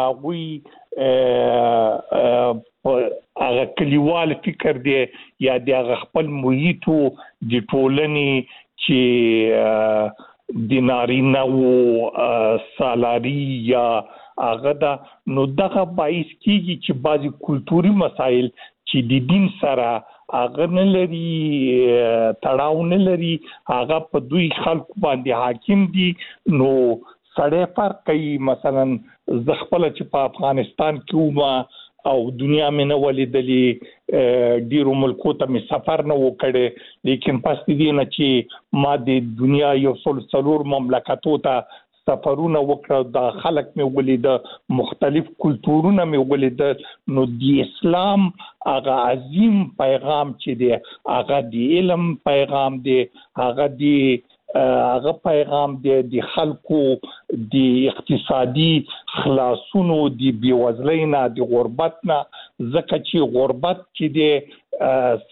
هغوی هغه کلیوال فکر دی یا د هغه خپل محیطو د ټولنې چې د نارینه او سالاري یا هغه دا نو دغه باعث کیږي چې بعضی کلتوري مسایل چې د دین سره هغه نه لري تړاو نه لري هغه په دوی خلکو باندې حاکم دي نو سړی فرق کوي. مثلا زه خپله چې په افغانستان کې وم او دنیا مې نه ولیدلې ډیرو ملکو ته مې سفر نه وکړي لیکن پس دې نه چې ما د دنیا یو څل څلور مملکتو ته سفرونه وکړه د خلک مې ولید مختلف کلتورونه مې ولید نو د اسلام هغه عظیم پیغام چې دی هغه د علم پیغام دی هغه د هغه پیغام دی د خلکو د اقتصادي خلاصونو د بیوزلۍ نه د غربت نه ځکه چې غربت چې دی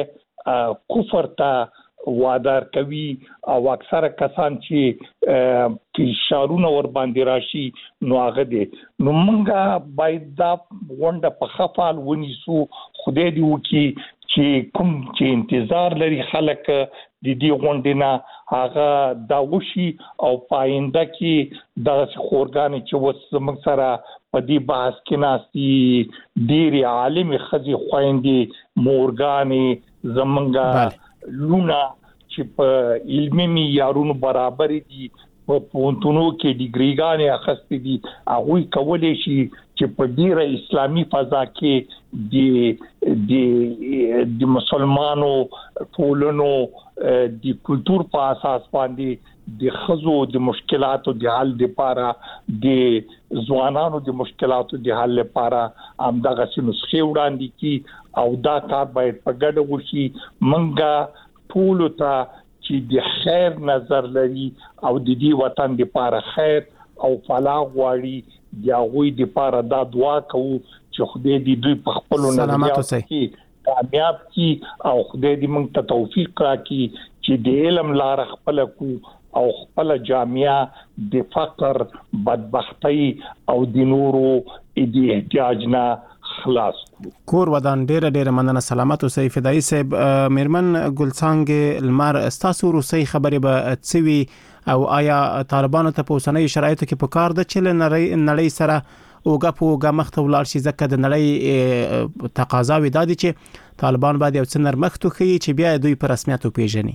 سړی کفر ته وادار کوي او اکثره کسان چې کې شارونه ور باندې راشي نو هغه دي نو موږ باید دا غونډه په خفال ونیسو خدای دې وکړي چې کوم چې انتظار لري خلک د دې غونډې نه هغه دا وشي او پاینده کې د خورګانې چې وس موږ سره په دې بحث کې ناستي ډېری عالم خزي خويندې مورګانې زمونږه لونه چې په علمي معیارونو برابر دي په پونتونو کې ډیګریګانې اخستې دي هغه کولای شي چې په ډیره اسلامي فضا کې د د د مسلمانانو ټولنو د کلچر په اساس باندې د خزو د مشکلاتو د حل لپاره د ځوانانو د مشکلاتو د حل لپاره هم دغه نسخې وړاندې کی او دا کار باید په ګډه وشي منګه ټول ته چې د خیر نظر لري او د دې وطن لپاره خیر او فلاح غواړي د هغوی لپاره دا دعا کوو چې خدای دې دوی په خپل نظریاتو کې کامیاب کی او خدای دې موږ ته توفیق راکړي چې د علم لار خپل کو او خپل جامعه د فقر بدبختی او د نورو د احتیاج نه خلاص کور ودان ډېر ډېر مننه سلامت اوسئ فدایي صاحب میرمن ګلڅانګ المار استاسو روسي خبرې به تسوي او آیا طالبانو ته په اوسنۍ شرایطو کې په کار ده چې نړۍ نړۍ سره اوګه په اوګه مخ ته ولاړ شي ځکه د نړۍ تقاضا وي دا دي چې طالبان باید یو څه نرمښت وکړي چې بیا دوی په رسمیت وپیژني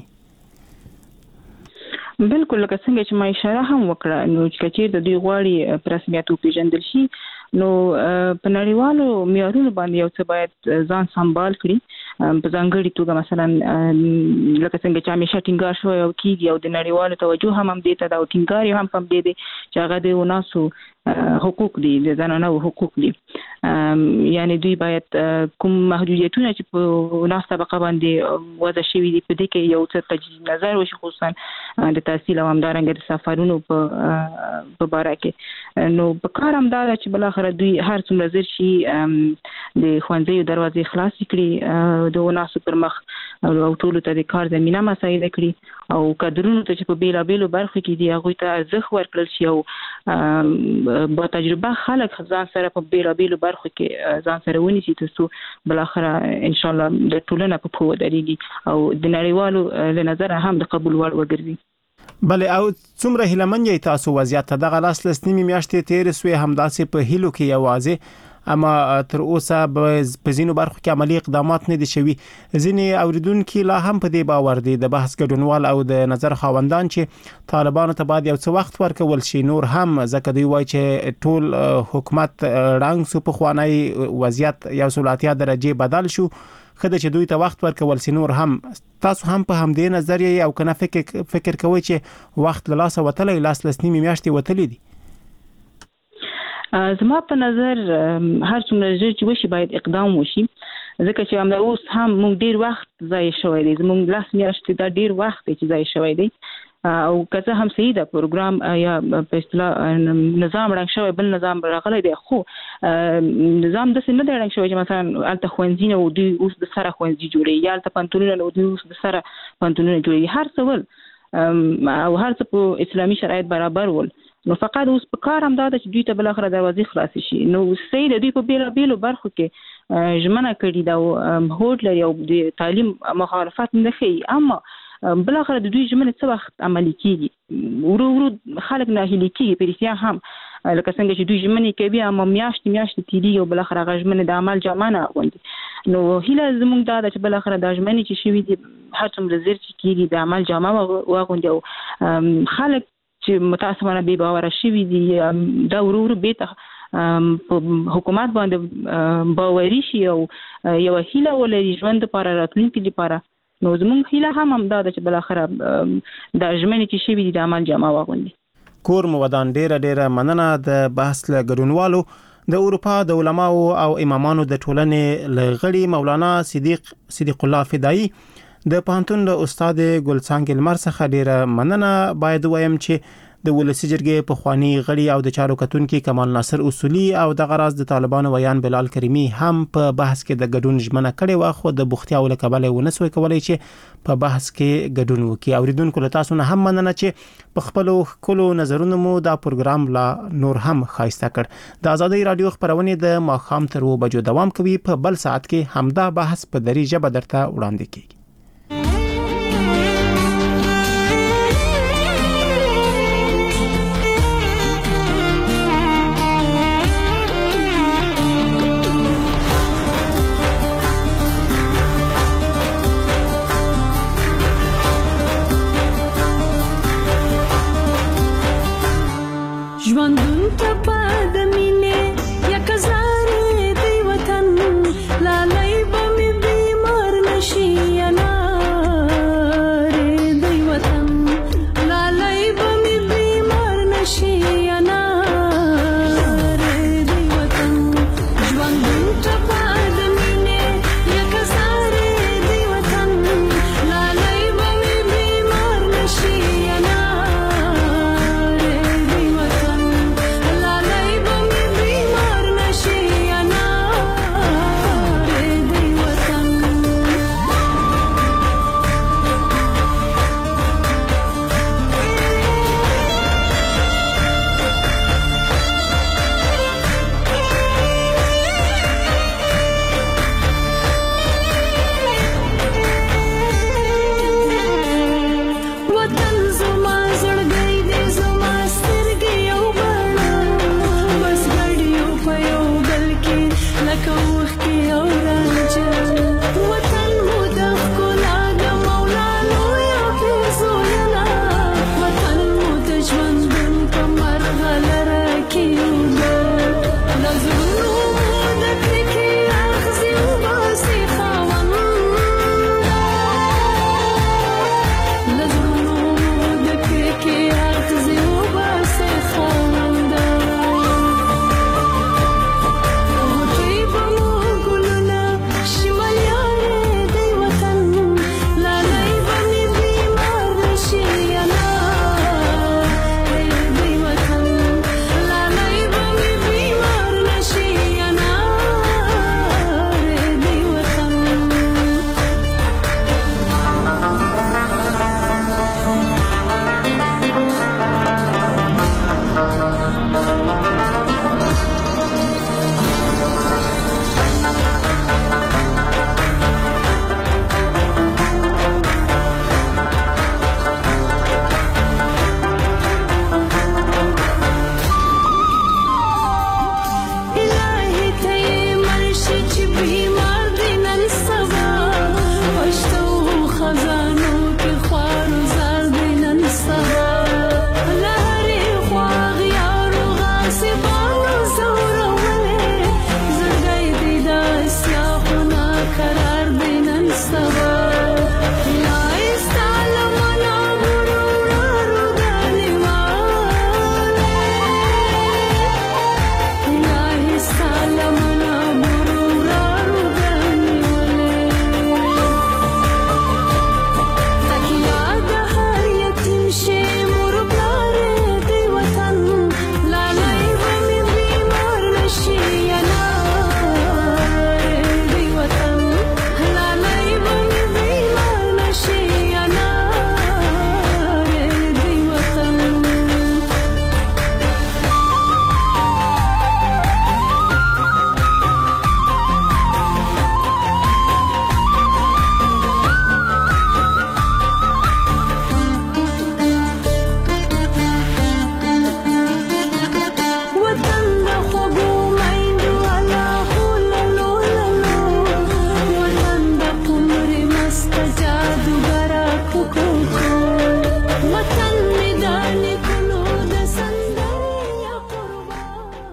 بالکل لکه څنګه چې ما اشاره هم وکړه نو چې چیرته دوی غواړي په رسمیت وپیژندل شي نو په نړیوالو معیارونو باندې یو څه باید ځان سمبال کړي په ځانګړي توګه مثلا لکه څنګه چې همیشه ټینګار شوی او کیږي او د نړیوالو توجه هم هم دې ته دا او ټینګار هم هم دې دي چې هغه د وناسو حقوق دي د زنانو حقوق دي یعنی دوی باید کوم محدودیتونه چې په وناس طبقه باندې وضع شوي دي په دې کې یو څه تجدید نظر وشي خصوصا د تحصیل او همدارنګه د سفرونو په په باره کې نو په کار هم دا چې بل اخر دوی هر څومره زر شي د خوانځي دروازې خلاص کړي د وناسو پر مخ او ټول ته د کار زمينه مساعده کړي او کډرونو ته چې په بیلا بیلو برخو کې دی هغه ته ارزښت ورکړل شي او با تجربه خلک ځان سره په بیلا بیلو برخو کې ځان سره ونیسي تاسو بل اخر ان شاء الله د ټولنه په پوه درېږي او د نړیوالو له نظر هم د قبول وړ وګرځي بله او څومره هیلمن یې تاسو وضعیت دغه لاس لسنیمې میاشتې تیر سوې همداسې په هیلو کې یوازې اما تر اوسه په ځینو برخو کې عملی اقدامات نه دي شوي ځینې اوریدونکو لا هم په دې باور دي د بحث ګډونوال او د نظر خاوندان چې طالبانو ته باید یو څه وخت ورکول شي نور هم ځکه دوی وایي چې ټول حکومت رنګ سو په خوانی وضعیت یو سلاتیا درجه بدل شو خدای چې دوی ته وخت ورکول سي نور هم تاسو هم په همدې نظریه او کنه فکر فکر کوي چې وخت له لاسه وتلې لاس لسنیمې میاشتې وتلې دي زما په نظر هر څومره چې وشي باید اقدام وشي ځکه چې همدا اوس هم موږ ډیر وخت ضایع شوی دی زموږ لاس میاشتې دا ډیر وخت چې ضایع شوی دی او که هم صحیح ده پروګرام یا په اصطلاح نظام رنګ شوی بل نظام راغلی دی خو نظام د سینه د رنګ شوی چې مثلا الته خوانځي نو دوی اوس د سره خوانځي جوړي یا الته پانتونونه نو دوی اوس د سره پانتونونه جوړي هر څه ول او هر څه په اسلامي شرایط برابر ول نو فقط اوس په کار هم دا چې دوی ته بل اخر دروازې خلاص شي نو سید دوی په بیل بیل برخو کې ژمنه کړی دا هوډ لري او د تعلیم مخالفت نه کوي اما بل اخر د دوی ژمنه څه وخت عملي کیږي ورو ورو خلک نه هلي کیږي پرېسیا هم لکه څنګه چې دوی ژمنه کوي اما میاشت میاشت تیری او بل اخر غژمنه د عمل جامانه غوندي نو هله زموږ دا چې بل اخر د ژمنه چې شوی دي هر څومره زر چې کیږي د عمل جامه واغوندي او خلک چې متاسفانه به باور شي دي دا ورور به ته په حکومت باندې باوري شي او یو هیله ولري ژوند لپاره راتلونکي لپاره نو زموږ هیله هم همدا ده چې بل اخره د ژمنې چې شي د عمل جامه واغوندي. کور مو ودان ډیره ډیره مننه د بحث له ګډونوالو د اروپا د علماو او امامانو د ټولنې لغړي مولانا صدیق صدیق الله فدایی د پانتون له استاد ګلڅانګ لمر څخه ډیره مننه باید وایم چې د ولسی جرګې په خواني غړي او د چارو کتونکو کمال ناصر اصولي او د غراز د طالبانو ویان بلال کریمی هم په بحث کې د ګډون ژمنه کړې و خو د بوختیاو له کبله ونسوي کولای چې په بحث کې ګډون وکړي. اوریدونکو له تاسو نه هم مننه چې په خپل کلو نظرونو مو دا پروګرام لا نور هم خاصه کړ. د ازادي رادیو خبرونه د ماخام تر و بجو دوام کوي. په بل ساعت کې همدا بحث په دری ژبه درته وړاندې کیږي. ژوندون ته بعد مینه یا کزا